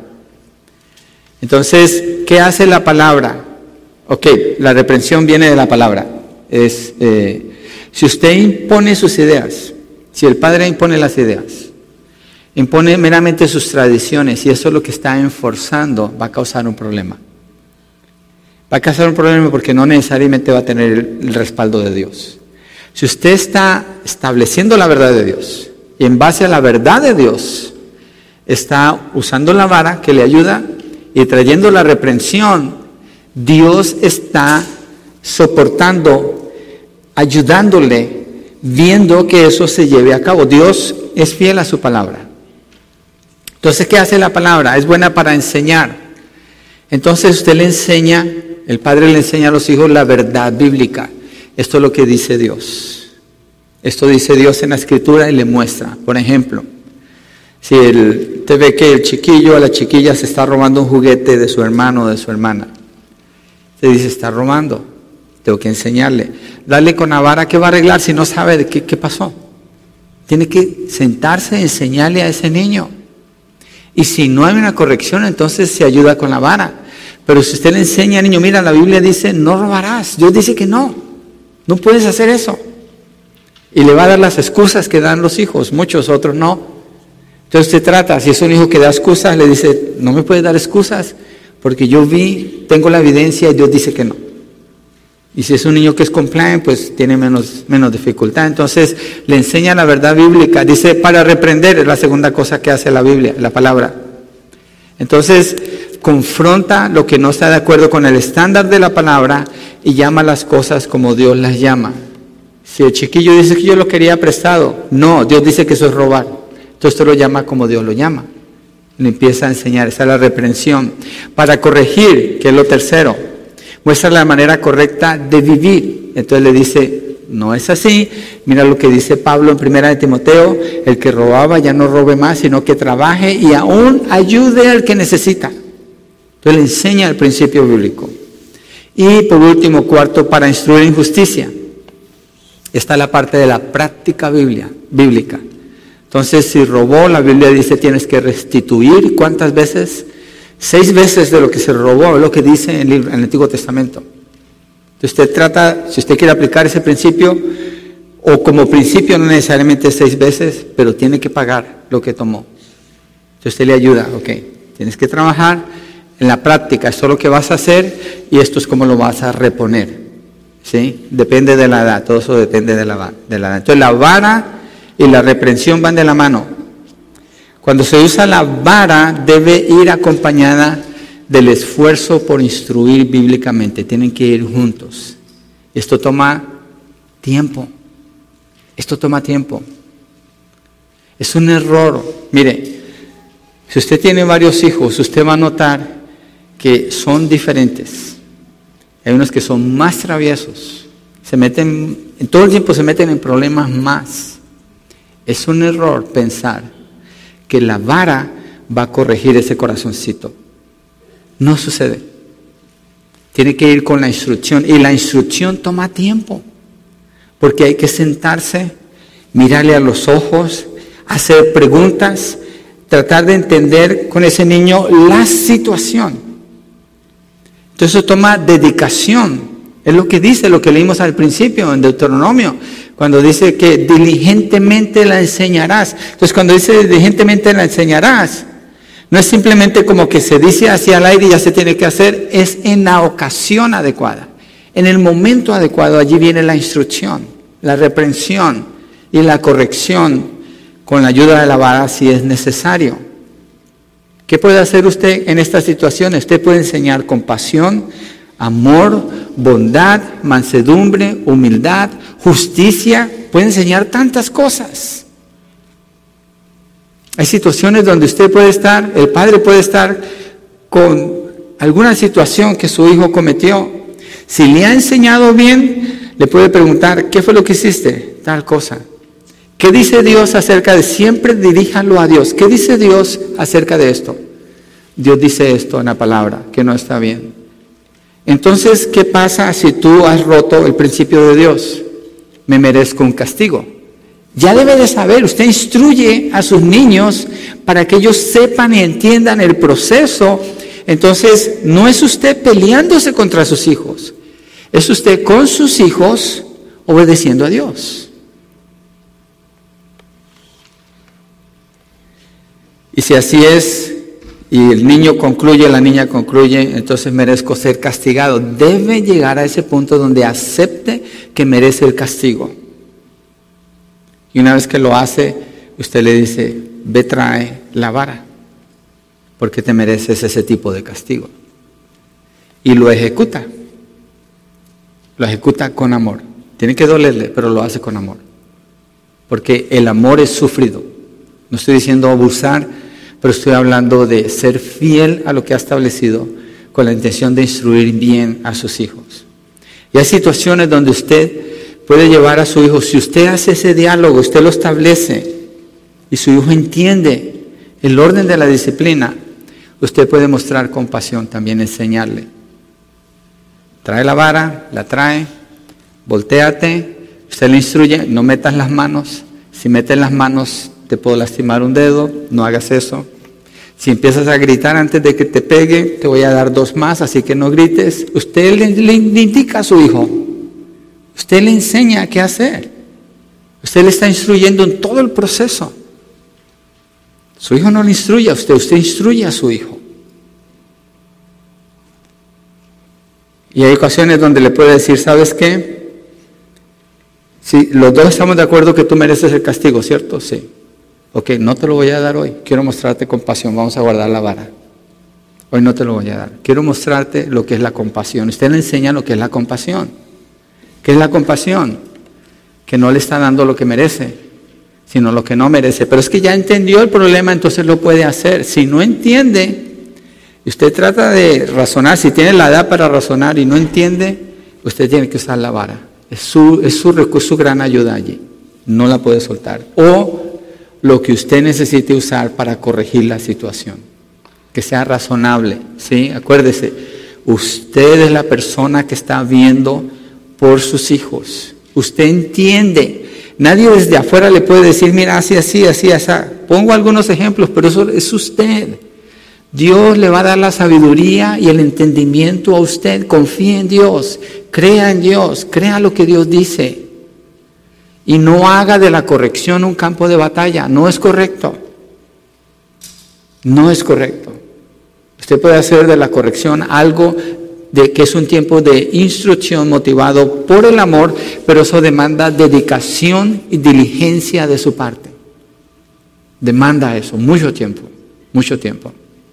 Entonces, ¿qué hace la palabra? Ok, la reprensión viene de la palabra. Es, eh, si usted impone sus ideas, si el padre impone las ideas, impone meramente sus tradiciones y eso es lo que está enforzando, va a causar un problema. Va a causar un problema porque no necesariamente va a tener el, el respaldo de Dios. Si usted está estableciendo la verdad de Dios y en base a la verdad de Dios está usando la vara que le ayuda y trayendo la reprensión, Dios está soportando, ayudándole, viendo que eso se lleve a cabo. Dios es fiel a su palabra. Entonces, ¿qué hace la palabra? Es buena para enseñar. Entonces usted le enseña, el padre le enseña a los hijos la verdad bíblica. Esto es lo que dice Dios. Esto dice Dios en la escritura y le muestra. Por ejemplo, si el, usted ve que el chiquillo o la chiquilla se está robando un juguete de su hermano o de su hermana. Usted dice, está robando. Tengo que enseñarle. Darle con la vara, ¿qué va a arreglar si no sabe de qué, qué pasó? Tiene que sentarse y enseñarle a ese niño. Y si no hay una corrección, entonces se ayuda con la vara. Pero si usted le enseña al niño, mira, la Biblia dice, no robarás. Dios dice que no. No puedes hacer eso. Y le va a dar las excusas que dan los hijos, muchos otros no. Entonces se trata, si es un hijo que da excusas, le dice, no me puedes dar excusas, porque yo vi, tengo la evidencia y Dios dice que no. Y si es un niño que es compliant, pues tiene menos, menos dificultad. Entonces le enseña la verdad bíblica. Dice, para reprender, es la segunda cosa que hace la Biblia, la palabra. Entonces confronta lo que no está de acuerdo con el estándar de la palabra y llama las cosas como Dios las llama. Si el chiquillo dice que yo lo quería prestado, no, Dios dice que eso es robar. Entonces usted lo llama como Dios lo llama. Le empieza a enseñar, esa es la reprensión. Para corregir, que es lo tercero, muestra la manera correcta de vivir. Entonces le dice, no es así. Mira lo que dice Pablo en primera de Timoteo, el que robaba ya no robe más, sino que trabaje y aún ayude al que necesita. Entonces le enseña el principio bíblico. Y por último, cuarto, para instruir en justicia. Esta es la parte de la práctica biblia, bíblica. Entonces, si robó, la Biblia dice tienes que restituir. ¿Cuántas veces? Seis veces de lo que se robó, es lo que dice en el, en el Antiguo Testamento. Entonces usted trata, si usted quiere aplicar ese principio, o como principio no necesariamente seis veces, pero tiene que pagar lo que tomó. Entonces usted le ayuda, ok, tienes que trabajar en la práctica, esto es lo que vas a hacer y esto es como lo vas a reponer. ¿Sí? Depende de la edad, todo eso depende de la, de la edad. Entonces la vara y la reprensión van de la mano. Cuando se usa la vara debe ir acompañada del esfuerzo por instruir bíblicamente. Tienen que ir juntos. Esto toma tiempo. Esto toma tiempo. Es un error. Mire, si usted tiene varios hijos, usted va a notar que son diferentes. Hay unos que son más traviesos. Se meten, en todo el tiempo se meten en problemas más. Es un error pensar que la vara va a corregir ese corazoncito. No sucede. Tiene que ir con la instrucción. Y la instrucción toma tiempo. Porque hay que sentarse, mirarle a los ojos, hacer preguntas, tratar de entender con ese niño la situación. Entonces eso toma dedicación. Es lo que dice, lo que leímos al principio en Deuteronomio, cuando dice que diligentemente la enseñarás. Entonces cuando dice diligentemente la enseñarás, no es simplemente como que se dice hacia el aire y ya se tiene que hacer, es en la ocasión adecuada. En el momento adecuado, allí viene la instrucción, la reprensión y la corrección con la ayuda de la vara si es necesario. ¿Qué puede hacer usted en estas situaciones? Usted puede enseñar compasión, amor, bondad, mansedumbre, humildad, justicia. Puede enseñar tantas cosas. Hay situaciones donde usted puede estar, el padre puede estar con alguna situación que su hijo cometió. Si le ha enseñado bien, le puede preguntar, ¿qué fue lo que hiciste? Tal cosa. ¿Qué dice Dios acerca de? Siempre diríjalo a Dios. ¿Qué dice Dios acerca de esto? Dios dice esto en la palabra, que no está bien. Entonces, ¿qué pasa si tú has roto el principio de Dios? Me merezco un castigo. Ya debe de saber, usted instruye a sus niños para que ellos sepan y entiendan el proceso. Entonces, no es usted peleándose contra sus hijos, es usted con sus hijos obedeciendo a Dios. Y si así es, y el niño concluye, la niña concluye, entonces merezco ser castigado. Debe llegar a ese punto donde acepte que merece el castigo. Y una vez que lo hace, usted le dice, ve, trae la vara, porque te mereces ese tipo de castigo. Y lo ejecuta. Lo ejecuta con amor. Tiene que dolerle, pero lo hace con amor. Porque el amor es sufrido. No estoy diciendo abusar, pero estoy hablando de ser fiel a lo que ha establecido con la intención de instruir bien a sus hijos. Y hay situaciones donde usted puede llevar a su hijo, si usted hace ese diálogo, usted lo establece y su hijo entiende el orden de la disciplina, usted puede mostrar compasión, también enseñarle. Trae la vara, la trae, voltéate, usted le instruye, no metas las manos, si metes las manos te puedo lastimar un dedo, no hagas eso. Si empiezas a gritar antes de que te pegue, te voy a dar dos más, así que no grites. Usted le, le indica a su hijo, usted le enseña qué hacer. Usted le está instruyendo en todo el proceso. Su hijo no le instruye a usted, usted instruye a su hijo. Y hay ocasiones donde le puede decir, ¿sabes qué? Si los dos estamos de acuerdo que tú mereces el castigo, ¿cierto? Sí. Ok, no te lo voy a dar hoy, quiero mostrarte compasión, vamos a guardar la vara. Hoy no te lo voy a dar, quiero mostrarte lo que es la compasión. Usted le enseña lo que es la compasión. ¿Qué es la compasión? Que no le está dando lo que merece, sino lo que no merece. Pero es que ya entendió el problema, entonces lo puede hacer. Si no entiende, y usted trata de razonar, si tiene la edad para razonar y no entiende, usted tiene que usar la vara. Es su, es su recurso, su gran ayuda allí. No la puede soltar. O lo que usted necesite usar para corregir la situación. Que sea razonable, ¿sí? Acuérdese, usted es la persona que está viendo por sus hijos. Usted entiende. Nadie desde afuera le puede decir, mira, así, así, así, así. Pongo algunos ejemplos, pero eso es usted. Dios le va a dar la sabiduría y el entendimiento a usted. Confíe en Dios, crea en Dios, crea lo que Dios dice. Y no haga de la corrección un campo de batalla. No es correcto. No es correcto. Usted puede hacer de la corrección algo de que es un tiempo de instrucción motivado por el amor, pero eso demanda dedicación y diligencia de su parte. Demanda eso, mucho tiempo, mucho tiempo.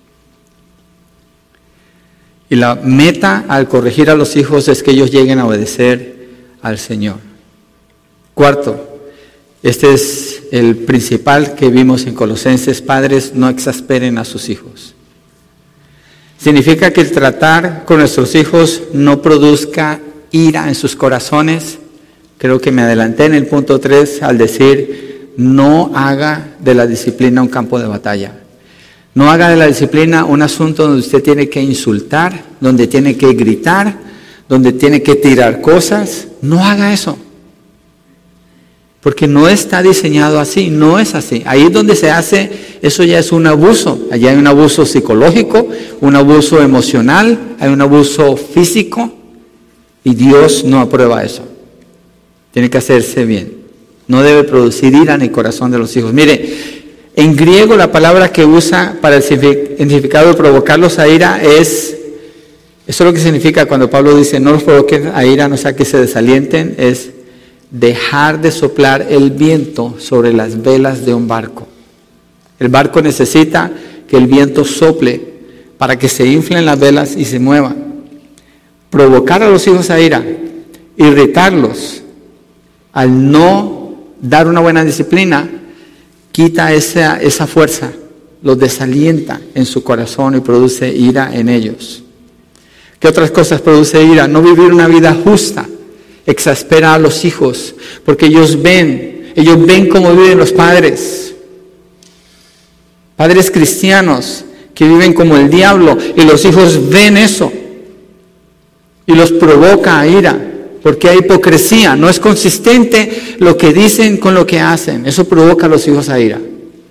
Y la meta al corregir a los hijos es que ellos lleguen a obedecer al Señor. Cuarto, este es el principal que vimos en Colosenses: padres, no exasperen a sus hijos. Significa que el tratar con nuestros hijos no produzca ira en sus corazones. Creo que me adelanté en el punto tres al decir, no haga de la disciplina un campo de batalla. No haga de la disciplina un asunto donde usted tiene que insultar, donde tiene que gritar, donde tiene que tirar cosas. No haga eso. Porque no está diseñado así, no es así. Ahí es donde se hace, eso ya es un abuso. Allá hay un abuso psicológico, un abuso emocional, hay un abuso físico. Y Dios no aprueba eso. Tiene que hacerse bien. No debe producir ira en el corazón de los hijos. Mire, en griego la palabra que usa para el significado de provocarlos a ira es, eso es lo que significa cuando Pablo dice no los provoquen a ira, no sea que se desalienten, es dejar de soplar el viento sobre las velas de un barco. El barco necesita que el viento sople para que se inflen las velas y se muevan. Provocar a los hijos a ira, irritarlos, al no dar una buena disciplina, quita esa, esa fuerza, los desalienta en su corazón y produce ira en ellos. ¿Qué otras cosas produce ira? No vivir una vida justa. Exaspera a los hijos, porque ellos ven, ellos ven cómo viven los padres. Padres cristianos que viven como el diablo, y los hijos ven eso, y los provoca a ira. Porque hay hipocresía, no es consistente lo que dicen con lo que hacen. Eso provoca a los hijos a ira.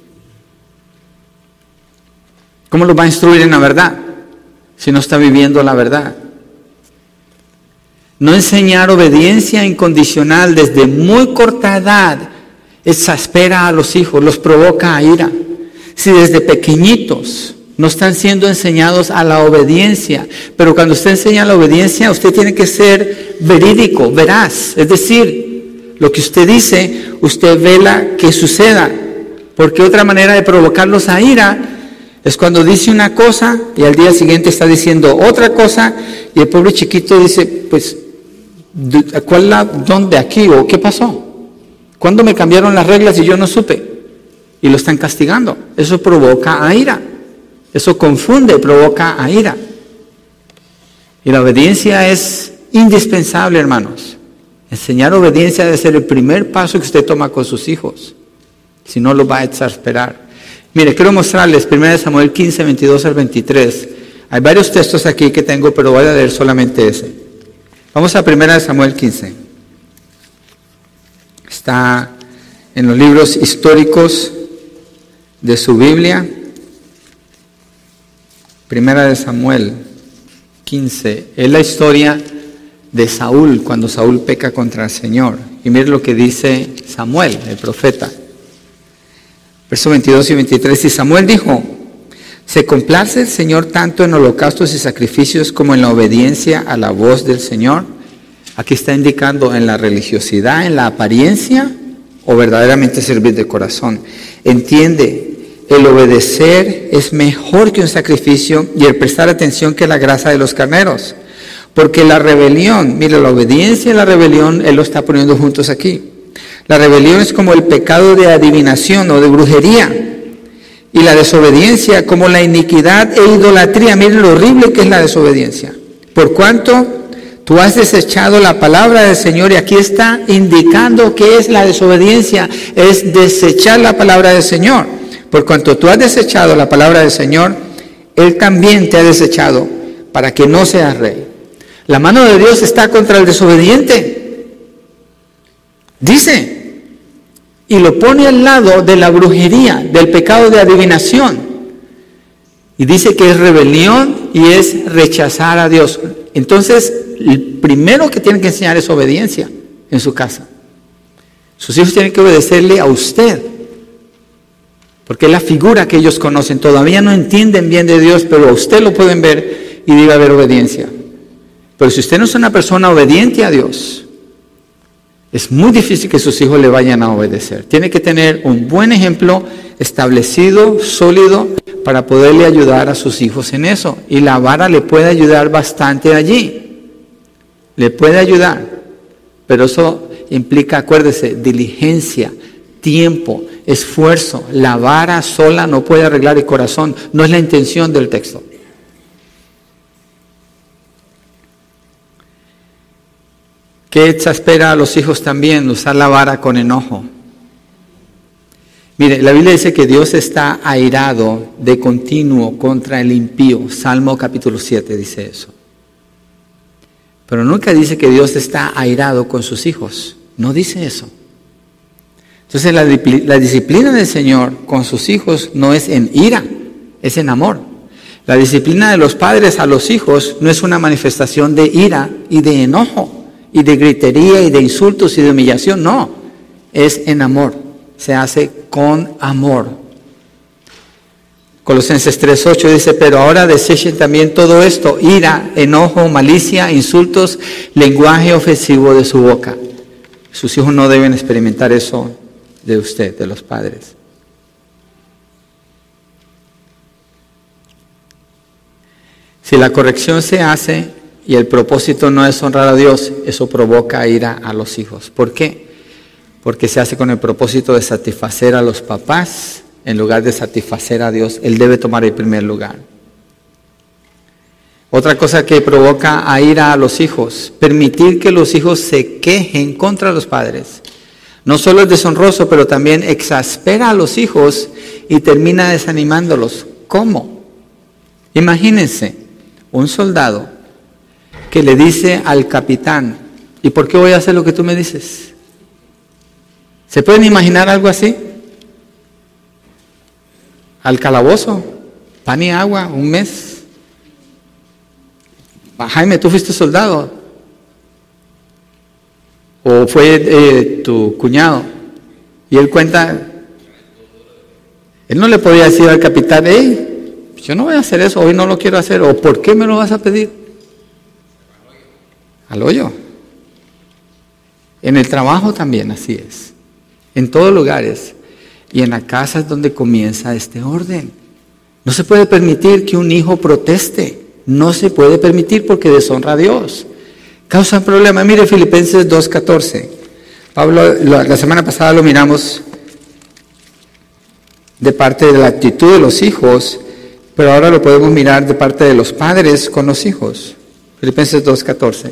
¿Cómo los va a instruir en la verdad si no está viviendo la verdad? No enseñar obediencia incondicional desde muy corta edad exaspera a los hijos, los provoca a ira. Si desde pequeñitos no están siendo enseñados a la obediencia, pero cuando usted enseña la obediencia, usted tiene que ser verídico, veraz. Es decir, lo que usted dice, usted vela que suceda. Porque otra manera de provocarlos a ira es cuando dice una cosa y al día siguiente está diciendo otra cosa y el pobre chiquito dice, pues, ¿cuál la, dónde, aquí o qué pasó? ¿Cuándo me cambiaron las reglas y yo no supe? Y lo están castigando. Eso provoca a ira. Eso confunde y provoca a ira. Y la obediencia es indispensable, hermanos. Enseñar obediencia debe ser el primer paso que usted toma con sus hijos. Si no, los va a exasperar. Mire, quiero mostrarles primero Samuel quince, veintidós al veintitrés. Hay varios textos aquí que tengo, pero voy a leer solamente ese. Vamos a primero Samuel quince. Está en los libros históricos de su Biblia. Primera de Samuel quince, es la historia de Saúl, cuando Saúl peca contra el Señor. Y mire lo que dice Samuel, el profeta. Versos veintidós y veintitrés, y Samuel dijo, ¿se complace el Señor tanto en holocaustos y sacrificios como en la obediencia a la voz del Señor? Aquí está indicando en la religiosidad, en la apariencia, o verdaderamente servir de corazón. Entiende, el obedecer es mejor que un sacrificio y el prestar atención que la grasa de los carneros. Porque la rebelión, mire, la obediencia y la rebelión, él lo está poniendo juntos aquí. La rebelión es como el pecado de adivinación o de brujería. Y la desobediencia como la iniquidad e idolatría. Miren lo horrible que es la desobediencia. Por cuanto tú has desechado la palabra del Señor, y aquí está indicando qué es la desobediencia, es desechar la palabra del Señor. Por cuanto tú has desechado la palabra del Señor, Él también te ha desechado para que no seas rey. La mano de Dios está contra el desobediente. Dice, y lo pone al lado de la brujería, del pecado de adivinación. Y dice que es rebelión y es rechazar a Dios. Entonces, el primero que tienen que enseñar es obediencia en su casa. Sus hijos tienen que obedecerle a usted. Porque es la figura que ellos conocen. Todavía no entienden bien de Dios, pero a usted lo pueden ver y debe haber obediencia. Pero si usted no es una persona obediente a Dios, es muy difícil que sus hijos le vayan a obedecer. Tiene que tener un buen ejemplo establecido, sólido, para poderle ayudar a sus hijos en eso. Y la vara le puede ayudar bastante allí. Le puede ayudar. Pero eso implica, acuérdese, diligencia, tiempo, esfuerzo. La vara sola no puede arreglar el corazón. No es la intención del texto. ¿Qué exaspera a los hijos también? Usar la vara con enojo. Mire, la Biblia dice que Dios está airado de continuo contra el impío. Salmo capítulo siete dice eso. Pero nunca dice que Dios está airado con sus hijos. No dice eso. Entonces la, la disciplina del Señor con sus hijos no es en ira, es en amor. La disciplina de los padres a los hijos no es una manifestación de ira y de enojo y de gritería y de insultos y de humillación. No, es en amor. Se hace con amor. Colosenses tres ocho dice, pero ahora desechen también todo esto, ira, enojo, malicia, insultos, lenguaje ofensivo de su boca. Sus hijos no deben experimentar eso de usted, de los padres. Si la corrección se hace y el propósito no es honrar a Dios, eso provoca ira a los hijos. ¿Por qué? Porque se hace con el propósito de satisfacer a los papás en lugar de satisfacer a Dios. Él debe tomar el primer lugar. Otra cosa que provoca a ira a los hijos, permitir que los hijos se quejen contra los padres. No solo es deshonroso, pero también exaspera a los hijos y termina desanimándolos. ¿Cómo? Imagínense un soldado que le dice al capitán, ¿y por qué voy a hacer lo que tú me dices? ¿Se pueden imaginar algo así? Al calabozo, pan y agua, un mes. Jaime, ¿tú fuiste soldado? ¿O fue eh, tu cuñado? Y él cuenta, él no le podía decir al capitán, hey, yo no voy a hacer eso, hoy no lo quiero hacer, o ¿por qué me lo vas a pedir? Al hoyo. En el trabajo también así es. En todos lugares y en la casa es donde comienza este orden. No se puede permitir que un hijo proteste, no se puede permitir porque deshonra a Dios. Causa un problema. Mire Filipenses dos catorce. Pablo, la semana pasada lo miramos de parte de la actitud de los hijos, pero ahora lo podemos mirar de parte de los padres con los hijos. Filipenses dos catorce.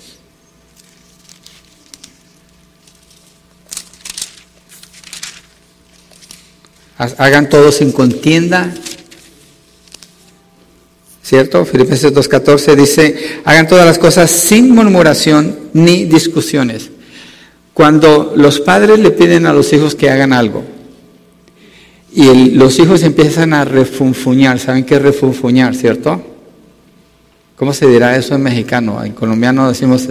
Hagan todo sin contienda, ¿cierto? Filipenses dos catorce dice, hagan todas las cosas sin murmuración ni discusiones. Cuando los padres le piden a los hijos que hagan algo y el, los hijos empiezan a refunfuñar, ¿saben qué es refunfuñar, cierto? ¿Cómo se dirá eso en mexicano? En colombiano decimos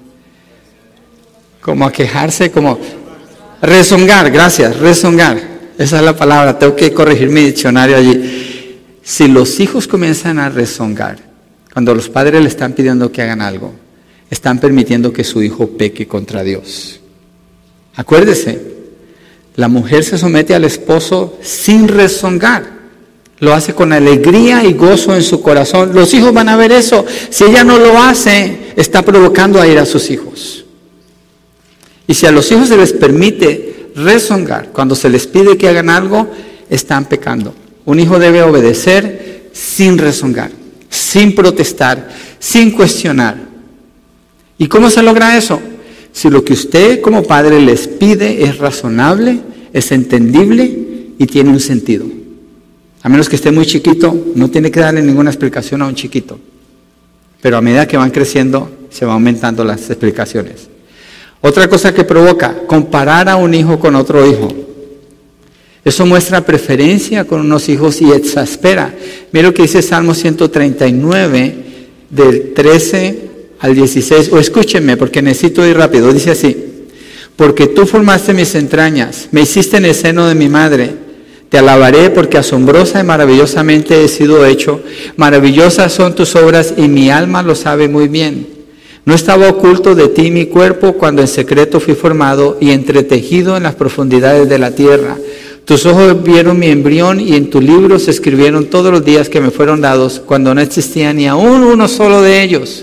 como a quejarse, como rezongar, gracias, rezongar. Esa es la palabra, tengo que corregir mi diccionario allí. Si los hijos comienzan a rezongar, cuando los padres le están pidiendo que hagan algo, están permitiendo que su hijo peque contra Dios. Acuérdese, la mujer se somete al esposo sin rezongar. Lo hace con alegría y gozo en su corazón. Los hijos van a ver eso. Si ella no lo hace, está provocando a ir a sus hijos. Y si a los hijos se les permite rezongar, cuando se les pide que hagan algo, están pecando. Un hijo debe obedecer sin rezongar, sin protestar, sin cuestionar. ¿Y cómo se logra eso? Si lo que usted como padre les pide es razonable, es entendible y tiene un sentido. A menos que esté muy chiquito, no tiene que darle ninguna explicación a un chiquito. Pero a medida que van creciendo, se van aumentando las explicaciones. Otra cosa que provoca, comparar a un hijo con otro hijo. Eso muestra preferencia con unos hijos y exaspera. Mira lo que dice Salmo ciento treinta y nueve, del trece al dieciséis. O escúchenme, porque necesito ir rápido. Dice así, porque tú formaste mis entrañas, me hiciste en el seno de mi madre. Te alabaré porque asombrosa y maravillosamente he sido hecho. Maravillosas son tus obras y mi alma lo sabe muy bien. No estaba oculto de ti mi cuerpo cuando en secreto fui formado y entretejido en las profundidades de la tierra. Tus ojos vieron mi embrión y en tu libro se escribieron todos los días que me fueron dados cuando no existía ni aún uno solo de ellos.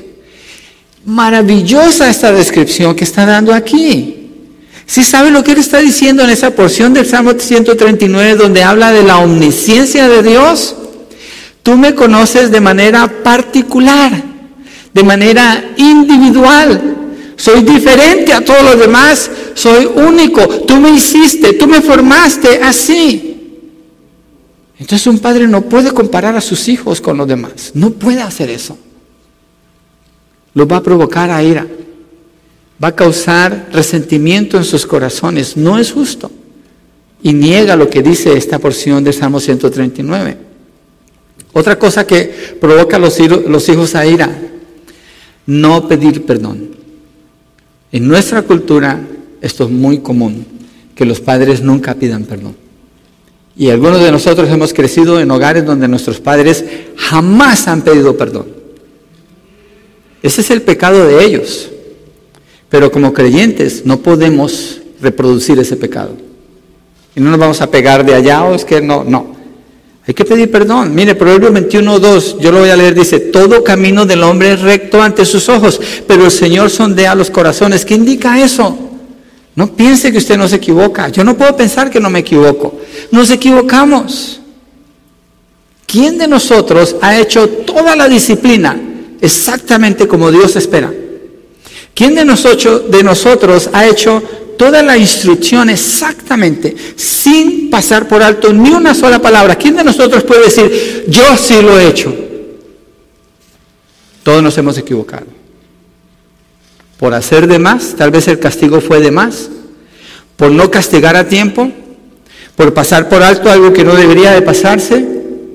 Maravillosa esta descripción que está dando aquí. ¿Sí sabe lo que él está diciendo en esa porción del Salmo ciento treinta y nueve donde habla de la omnisciencia de Dios? Tú me conoces de manera particular. De manera individual. Soy diferente a todos los demás. soy único, tú me hiciste, tú me formaste así. Entonces un padre no puede comparar a sus hijos con los demás, no puede hacer eso. Los va a provocar a ira, va a causar resentimiento en sus corazones, no es justo. Y niega lo que dice esta porción de Salmo ciento treinta y nueve. Otra cosa que provoca a los, los hijos a ira, no pedir perdón. En nuestra cultura esto es muy común, que los padres nunca pidan perdón. Y algunos de nosotros hemos crecido en hogares donde nuestros padres jamás han pedido perdón. Ese es el pecado de ellos. Pero como creyentes no podemos reproducir ese pecado. Y no nos vamos a pegar de allá, o es que no, no. Hay que pedir perdón. Mire, Proverbios veintiuno, dos, yo lo voy a leer, dice, todo camino del hombre es recto ante sus ojos, pero el Señor sondea los corazones. ¿Qué indica eso? No piense que usted no se equivoca. Yo no puedo pensar que no me equivoco. Nos equivocamos. ¿Quién de nosotros ha hecho toda la disciplina exactamente como Dios espera? ¿Quién de nosotros, de nosotros ha hecho toda la instrucción exactamente, sin pasar por alto ni una sola palabra? ¿Quién de nosotros puede decir, yo sí lo he hecho? Todos nos hemos equivocado. Por hacer de más, tal vez el castigo fue de más, por no castigar a tiempo, por pasar por alto algo que no debería de pasarse.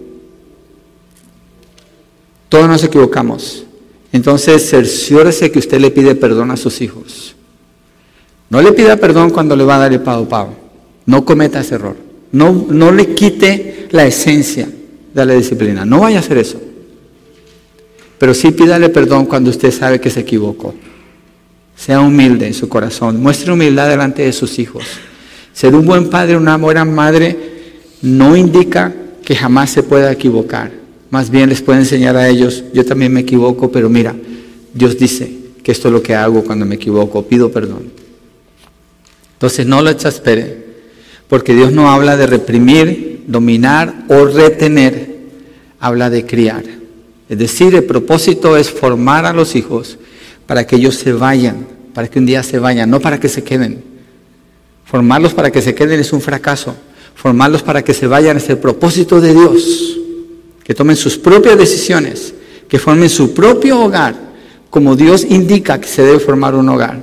Todos nos equivocamos. Entonces, cerciórese que usted le pide perdón a sus hijos. No le pida perdón cuando le va a dar el pavo pavo. No cometa ese error. No, no le quite la esencia de la disciplina. No vaya a hacer eso. Pero sí pídale perdón cuando usted sabe que se equivocó. Sea humilde en su corazón. Muestre humildad delante de sus hijos. Ser un buen padre, una buena madre, no indica que jamás se pueda equivocar. Más bien les puede enseñar a ellos, yo también me equivoco, pero mira, Dios dice que esto es lo que hago cuando me equivoco, pido perdón. Entonces no lo exaspere, porque Dios no habla de reprimir, dominar o retener, habla de criar. Es decir, el propósito es formar a los hijos para que ellos se vayan, para que un día se vayan, no para que se queden. Formarlos para que se queden es un fracaso, formarlos para que se vayan es el propósito de Dios. Que tomen sus propias decisiones, que formen su propio hogar, como Dios indica que se debe formar un hogar.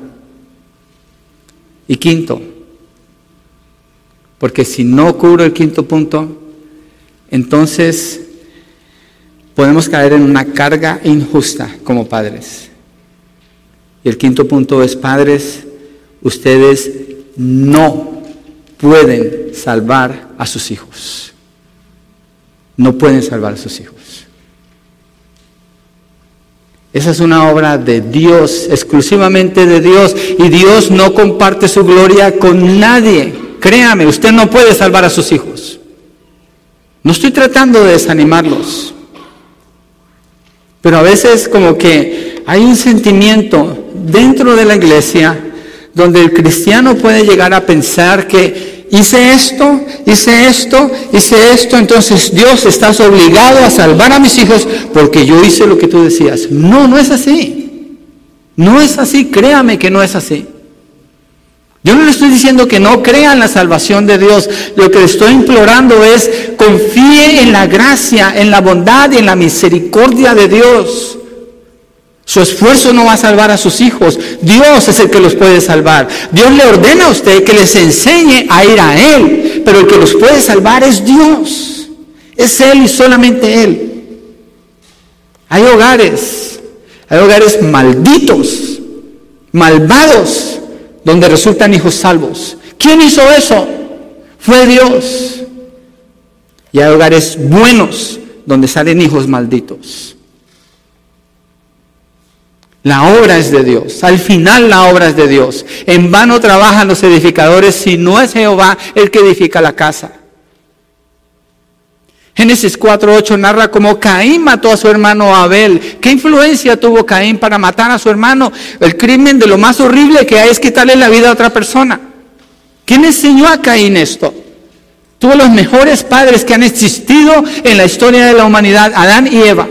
Y quinto, porque si no cubro el quinto punto, entonces podemos caer en una carga injusta como padres. Y el quinto punto es, padres, ustedes no pueden salvar a sus hijos. No pueden salvar a sus hijos. Esa es una obra de Dios, exclusivamente de Dios, y Dios no comparte su gloria con nadie. Créame, usted no puede salvar a sus hijos. No estoy tratando de desanimarlos, pero a veces como que hay un sentimiento dentro de la iglesia donde el cristiano puede llegar a pensar que hice esto, hice esto, hice esto, entonces Dios, estás obligado a salvar a mis hijos porque yo hice lo que tú decías. No, no es así. No es así, créame que no es así. Yo no le estoy diciendo que no crea en la salvación de Dios. Lo que le estoy implorando es confíe en la gracia, en la bondad y en la misericordia de Dios. Su esfuerzo no va a salvar a sus hijos. Dios es el que los puede salvar. Dios le ordena a usted que les enseñe a ir a Él, pero el que los puede salvar es Dios. Es Él y solamente Él. Hay hogares, hay hogares malditos, malvados, donde resultan hijos salvos. ¿Quién hizo eso? Fue Dios. Y hay hogares buenos, donde salen hijos malditos. La obra es de Dios. Al final la obra es de Dios. En vano trabajan los edificadores si no es Jehová el que edifica la casa. Génesis cuatro ocho narra cómo Caín mató a su hermano Abel. ¿Qué influencia tuvo Caín para matar a su hermano? El crimen de lo más horrible que hay es quitarle la vida a otra persona. ¿Quién enseñó a Caín esto? Tuvo los mejores padres que han existido en la historia de la humanidad, Adán y Eva.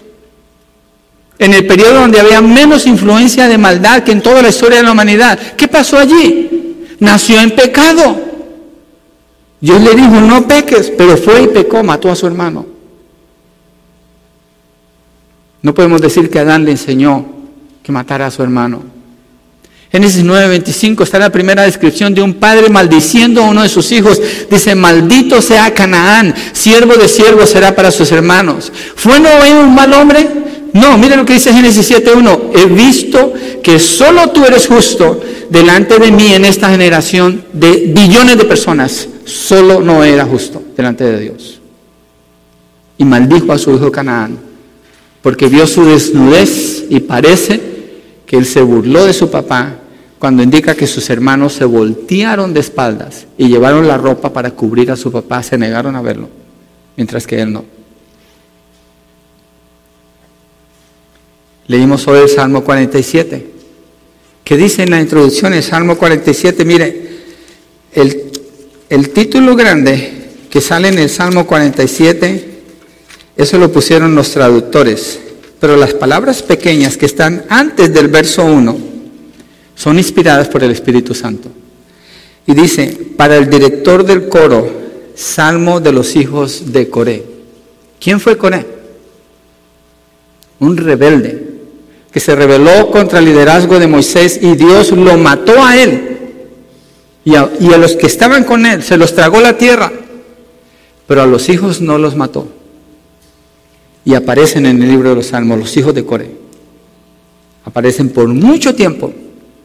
En el periodo donde había menos influencia de maldad que en toda la historia de la humanidad. ¿Qué pasó allí? nació en pecado. Dios le dijo, no peques, pero fue y pecó, mató a su hermano. No podemos decir que Adán le enseñó que matara a su hermano. Génesis nueve veinticinco está la primera descripción de un padre maldiciendo a uno de sus hijos. Dice, maldito sea Canaán, siervo de siervo será para sus hermanos. ¿Fue Noé un mal hombre? No, miren lo que dice Génesis siete uno. He visto que solo tú eres justo delante de mí en esta generación de billones de personas. Solo Noé era justo delante de Dios. Y maldijo a su hijo Canaán, porque vio su desnudez y parece que él se burló de su papá cuando indica que sus hermanos se voltearon de espaldas y llevaron la ropa para cubrir a su papá, se negaron a verlo, mientras que él no. Leímos hoy el Salmo cuarenta y siete, que dice en la introducción el Salmo cuarenta y siete, mire, el, el título grande que sale en el Salmo cuarenta y siete, eso lo pusieron los traductores, pero las palabras pequeñas que están antes del verso uno son inspiradas por el Espíritu Santo. Y dice, para el director del coro, Salmo de los hijos de Coré. ¿Quién fue Coré? Un rebelde que se rebeló contra el liderazgo de Moisés y Dios lo mató a él. Y a, y a los que estaban con él se los tragó la tierra, pero a los hijos no los mató. Y aparecen en el libro de los Salmos, los hijos de Coré. Aparecen por mucho tiempo.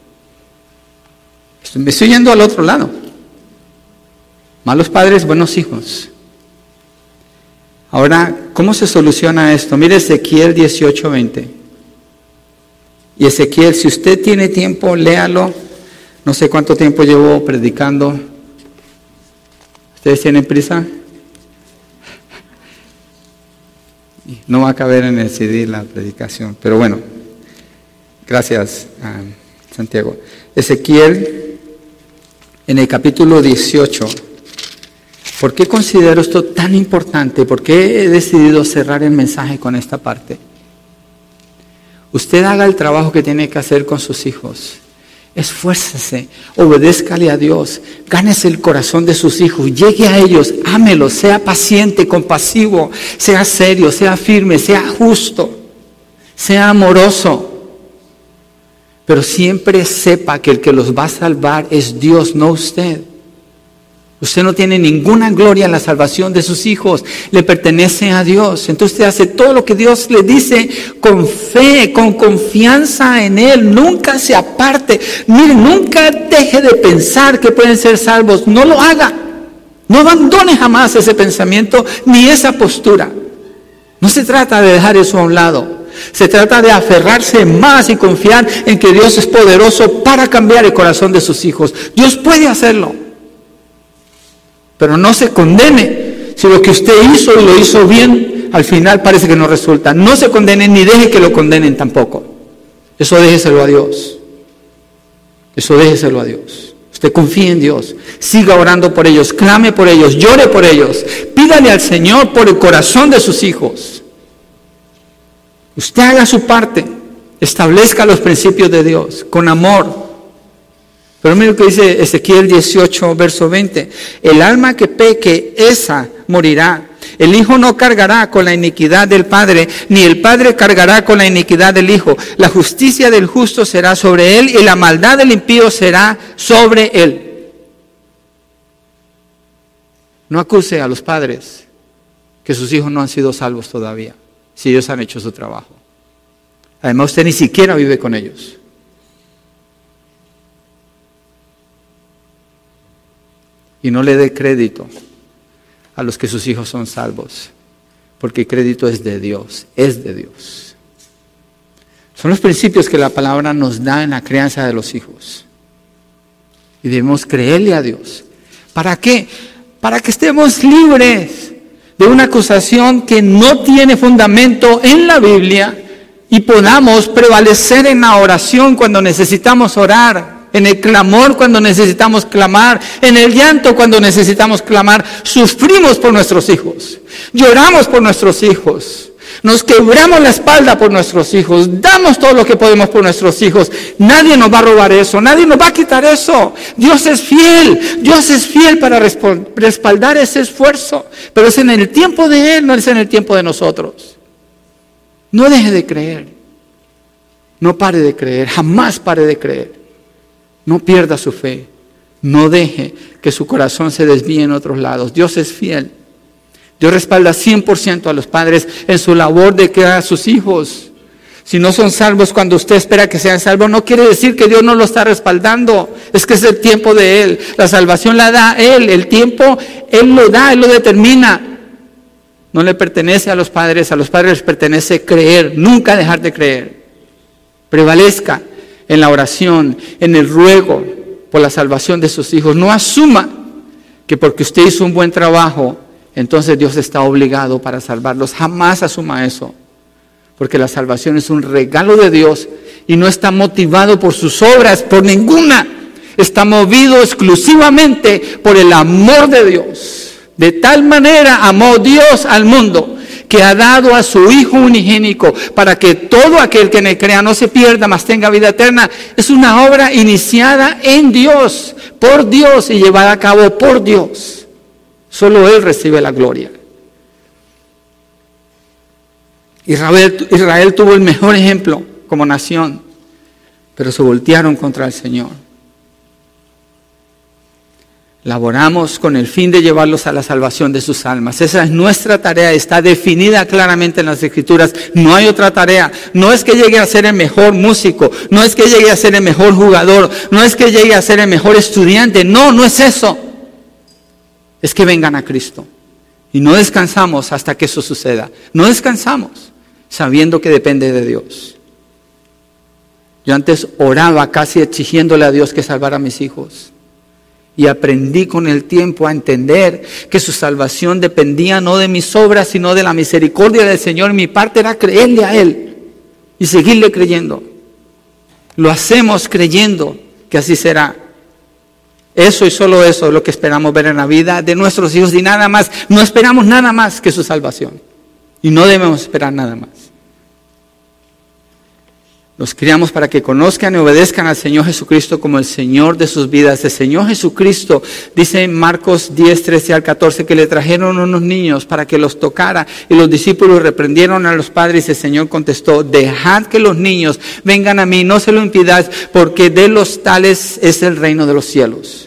Me estoy yendo al otro lado. Malos padres, buenos hijos. Ahora, ¿cómo se soluciona esto? Mire Ezequiel dieciocho veinte. Y Ezequiel, si usted tiene tiempo, léalo. No sé cuánto tiempo llevo predicando. ¿Ustedes tienen prisa? No va a caber en el C D la predicación, pero bueno, gracias a Santiago. Ezequiel, en el capítulo dieciocho, ¿por qué considero esto tan importante? ¿Por qué he decidido cerrar el mensaje con esta parte? Usted haga el trabajo que tiene que hacer con sus hijos. Esfuércese, obedézcale a Dios, gánese el corazón de sus hijos, llegue a ellos, ámelos, sea paciente, compasivo, sea serio, sea firme, sea justo, sea amoroso. Pero siempre sepa que el que los va a salvar es Dios, no usted. Usted no tiene ninguna gloria en la salvación de sus hijos, le pertenece a Dios. Entonces usted hace todo lo que Dios le dice con fe, con confianza en Él. Nunca se aparte. Mire, nunca deje de pensar que pueden ser salvos. No lo haga. No abandone jamás ese pensamiento ni esa postura. No se trata de dejar eso a un lado. Se trata de aferrarse más y confiar en que Dios es poderoso para cambiar el corazón de sus hijos. Dios puede hacerlo. Pero no se condene si lo que usted hizo y lo hizo bien, al final parece que no resulta. No se condene ni deje que lo condenen tampoco. Eso déjeselo a Dios. Eso déjeselo a Dios. Usted confíe en Dios. Siga orando por ellos. Clame por ellos. Llore por ellos. Pídale al Señor por el corazón de sus hijos. Usted haga su parte. Establezca los principios de Dios con amor. Pero mira lo que dice Ezequiel dieciocho, verso veinte. El alma que peque, esa morirá. El hijo no cargará con la iniquidad del padre, ni el padre cargará con la iniquidad del hijo. La justicia del justo será sobre él, y la maldad del impío será sobre él. No acuse a los padres que sus hijos no han sido salvos todavía, si ellos han hecho su trabajo. Además, usted ni siquiera vive con ellos. Y no le dé crédito a los que sus hijos son salvos, porque el crédito es de Dios, es de Dios. Son los principios que la palabra nos da en la crianza de los hijos. Y debemos creerle a Dios. ¿Para qué? Para que estemos libres de una acusación que no tiene fundamento en la Biblia y podamos prevalecer en la oración cuando necesitamos orar. En el clamor cuando necesitamos clamar, en el llanto cuando necesitamos clamar. Sufrimos por nuestros hijos, lloramos por nuestros hijos, Nos quebramos la espalda por nuestros hijos, damos todo lo que podemos por nuestros hijos. Nadie nos va a robar eso, nadie nos va a quitar eso. Dios es fiel, Dios es fiel para respaldar ese esfuerzo. Pero es en el tiempo de Él, no es en el tiempo de nosotros. No deje de creer, no pare de creer, jamás pare de creer. No pierda su fe, no deje que su corazón se desvíe en otros lados. Dios es fiel. Dios respalda cien por ciento a los padres en su labor de criar a sus hijos. Si no son salvos cuando usted espera que sean salvos, no quiere decir que Dios no lo está respaldando. Es que es el tiempo de Él. La salvación la da Él. El tiempo Él lo da, Él lo determina. No le pertenece a los padres. A los padres les pertenece creer, nunca dejar de creer. Prevalezca en la oración, en el ruego por la salvación de sus hijos. No asuma que porque usted hizo un buen trabajo, entonces Dios está obligado para salvarlos. Jamás asuma eso. Porque la salvación es un regalo de Dios y no está motivado por sus obras, por ninguna. Está movido exclusivamente por el amor de Dios. De tal manera amó Dios al mundo que ha dado a su Hijo unigénico para que todo aquel que en él crea no se pierda, mas tenga vida eterna. Es una obra iniciada en Dios, por Dios y llevada a cabo por Dios. Solo Él recibe la gloria. Israel, Israel tuvo el mejor ejemplo como nación, pero se voltearon contra el Señor. Laboramos con el fin de llevarlos a la salvación de sus almas. Esa es nuestra tarea, está definida claramente en las Escrituras. No hay otra tarea. No es que llegue a ser el mejor músico, no es que llegue a ser el mejor jugador, no es que llegue a ser el mejor estudiante. No, no es eso. Es que vengan a Cristo. Y no descansamos hasta que eso suceda. No descansamos sabiendo que depende de Dios. Yo antes oraba casi exigiéndole a Dios que salvara a mis hijos. Y aprendí con el tiempo a entender que su salvación dependía no de mis obras, sino de la misericordia del Señor. Mi parte era creerle a Él y seguirle creyendo. Lo hacemos creyendo que así será. Eso y solo eso es lo que esperamos ver en la vida de nuestros hijos y nada más. No esperamos nada más que su salvación. Y no debemos esperar nada más. Los criamos para que conozcan y obedezcan al Señor Jesucristo como el Señor de sus vidas. El Señor Jesucristo, dice en Marcos diez, trece al catorce, que le trajeron unos niños para que los tocara. Y los discípulos reprendieron a los padres y el Señor contestó: dejad que los niños vengan a mí, no se lo impidáis, porque de los tales es el reino de los cielos.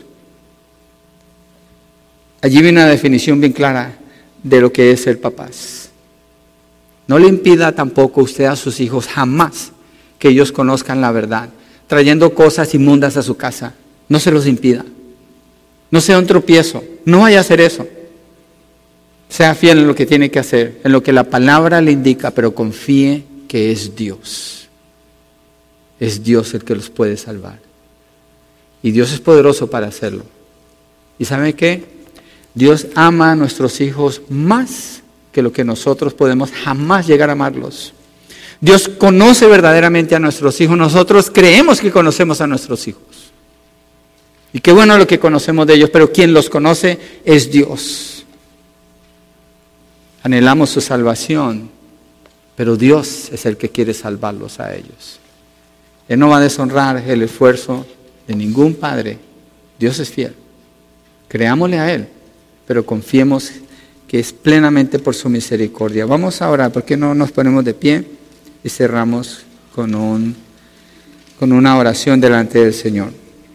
Allí viene una definición bien clara de lo que es ser papás. No le impida tampoco usted a sus hijos jamás que ellos conozcan la verdad, trayendo cosas inmundas a su casa. No se los impida. No sea un tropiezo. No vaya a hacer eso. Sea fiel en lo que tiene que hacer, en lo que la palabra le indica, pero confíe que es Dios. Es Dios el que los puede salvar. Y Dios es poderoso para hacerlo. ¿Y sabe qué? Dios ama a nuestros hijos más que lo que nosotros podemos jamás llegar a amarlos. Dios conoce verdaderamente a nuestros hijos. Nosotros creemos que conocemos a nuestros hijos. Y qué bueno lo que conocemos de ellos, pero quien los conoce es Dios. Anhelamos su salvación, pero Dios es el que quiere salvarlos a ellos. Él no va a deshonrar el esfuerzo de ningún padre. Dios es fiel. Creámosle a Él, pero confiemos que es plenamente por su misericordia. Vamos a orar. ¿Por qué no nos ponemos de pie y cerramos con, un, con una oración delante del Señor?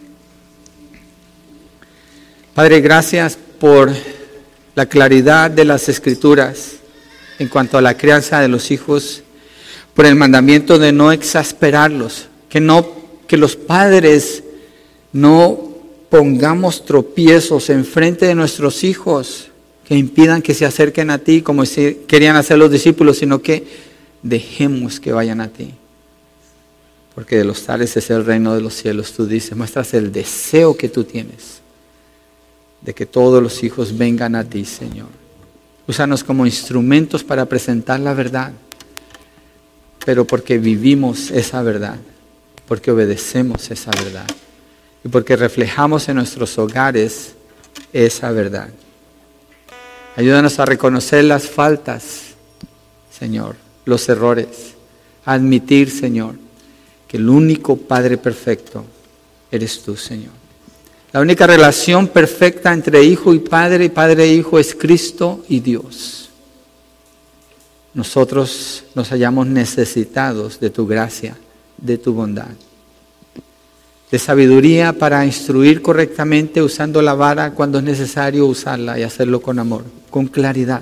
Padre, gracias por la claridad de las Escrituras en cuanto a la crianza de los hijos, por el mandamiento de no exasperarlos, que, no, que los padres no pongamos tropiezos enfrente de nuestros hijos que impidan que se acerquen a ti como querían hacer los discípulos, sino que dejemos que vayan a ti. Porque de los tales es el reino de los cielos. Tú dices, muestras el deseo que tú tienes de que todos los hijos vengan a ti, Señor. Úsanos como instrumentos para presentar la verdad, pero porque vivimos esa verdad, porque obedecemos esa verdad y porque reflejamos en nuestros hogares esa verdad. Ayúdanos a reconocer las faltas, Señor, los errores, admitir, Señor, que el único Padre perfecto eres tú, Señor. La única relación perfecta entre hijo y padre y padre e hijo es Cristo y Dios. Nosotros nos hallamos necesitados de tu gracia, de tu bondad, de sabiduría para instruir correctamente usando la vara cuando es necesario usarla y hacerlo con amor, con claridad.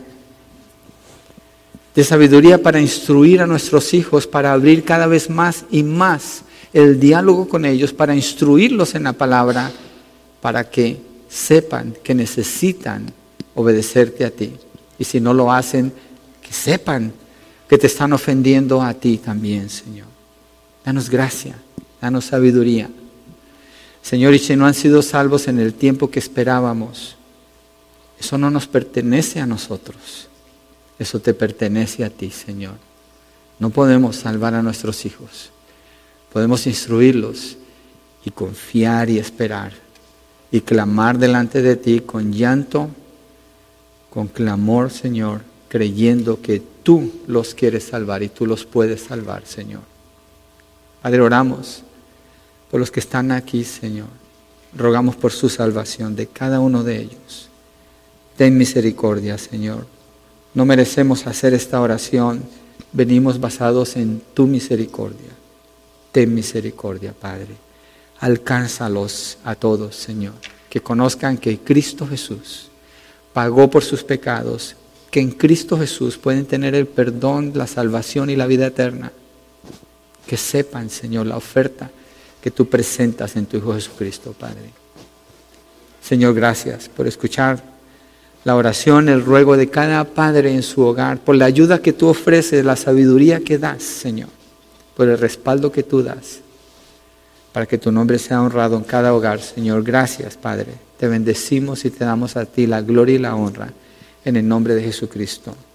De sabiduría para instruir a nuestros hijos, para abrir cada vez más y más el diálogo con ellos, para instruirlos en la palabra, para que sepan que necesitan obedecerte a ti. Y si no lo hacen, que sepan que te están ofendiendo a ti también, Señor. Danos gracia, danos sabiduría. Señor, y si no han sido salvos en el tiempo que esperábamos, eso no nos pertenece a nosotros. Eso te pertenece a ti, Señor. No podemos salvar a nuestros hijos. Podemos instruirlos y confiar y esperar y clamar delante de ti con llanto, con clamor, Señor, creyendo que tú los quieres salvar y tú los puedes salvar, Señor. Padre, oramos por los que están aquí, Señor. Rogamos por su salvación de cada uno de ellos. Ten misericordia, Señor. No merecemos hacer esta oración. Venimos basados en tu misericordia. Ten misericordia, Padre. Alcánzalos a todos, Señor. Que conozcan que Cristo Jesús pagó por sus pecados. Que en Cristo Jesús pueden tener el perdón, la salvación y la vida eterna. Que sepan, Señor, la oferta que tú presentas en tu Hijo Jesucristo, Padre. Señor, gracias por escuchar la oración, el ruego de cada padre en su hogar, por la ayuda que tú ofreces, la sabiduría que das, Señor, por el respaldo que tú das, para que tu nombre sea honrado en cada hogar, Señor. Gracias, Padre. Te bendecimos y te damos a ti la gloria y la honra, en el nombre de Jesucristo.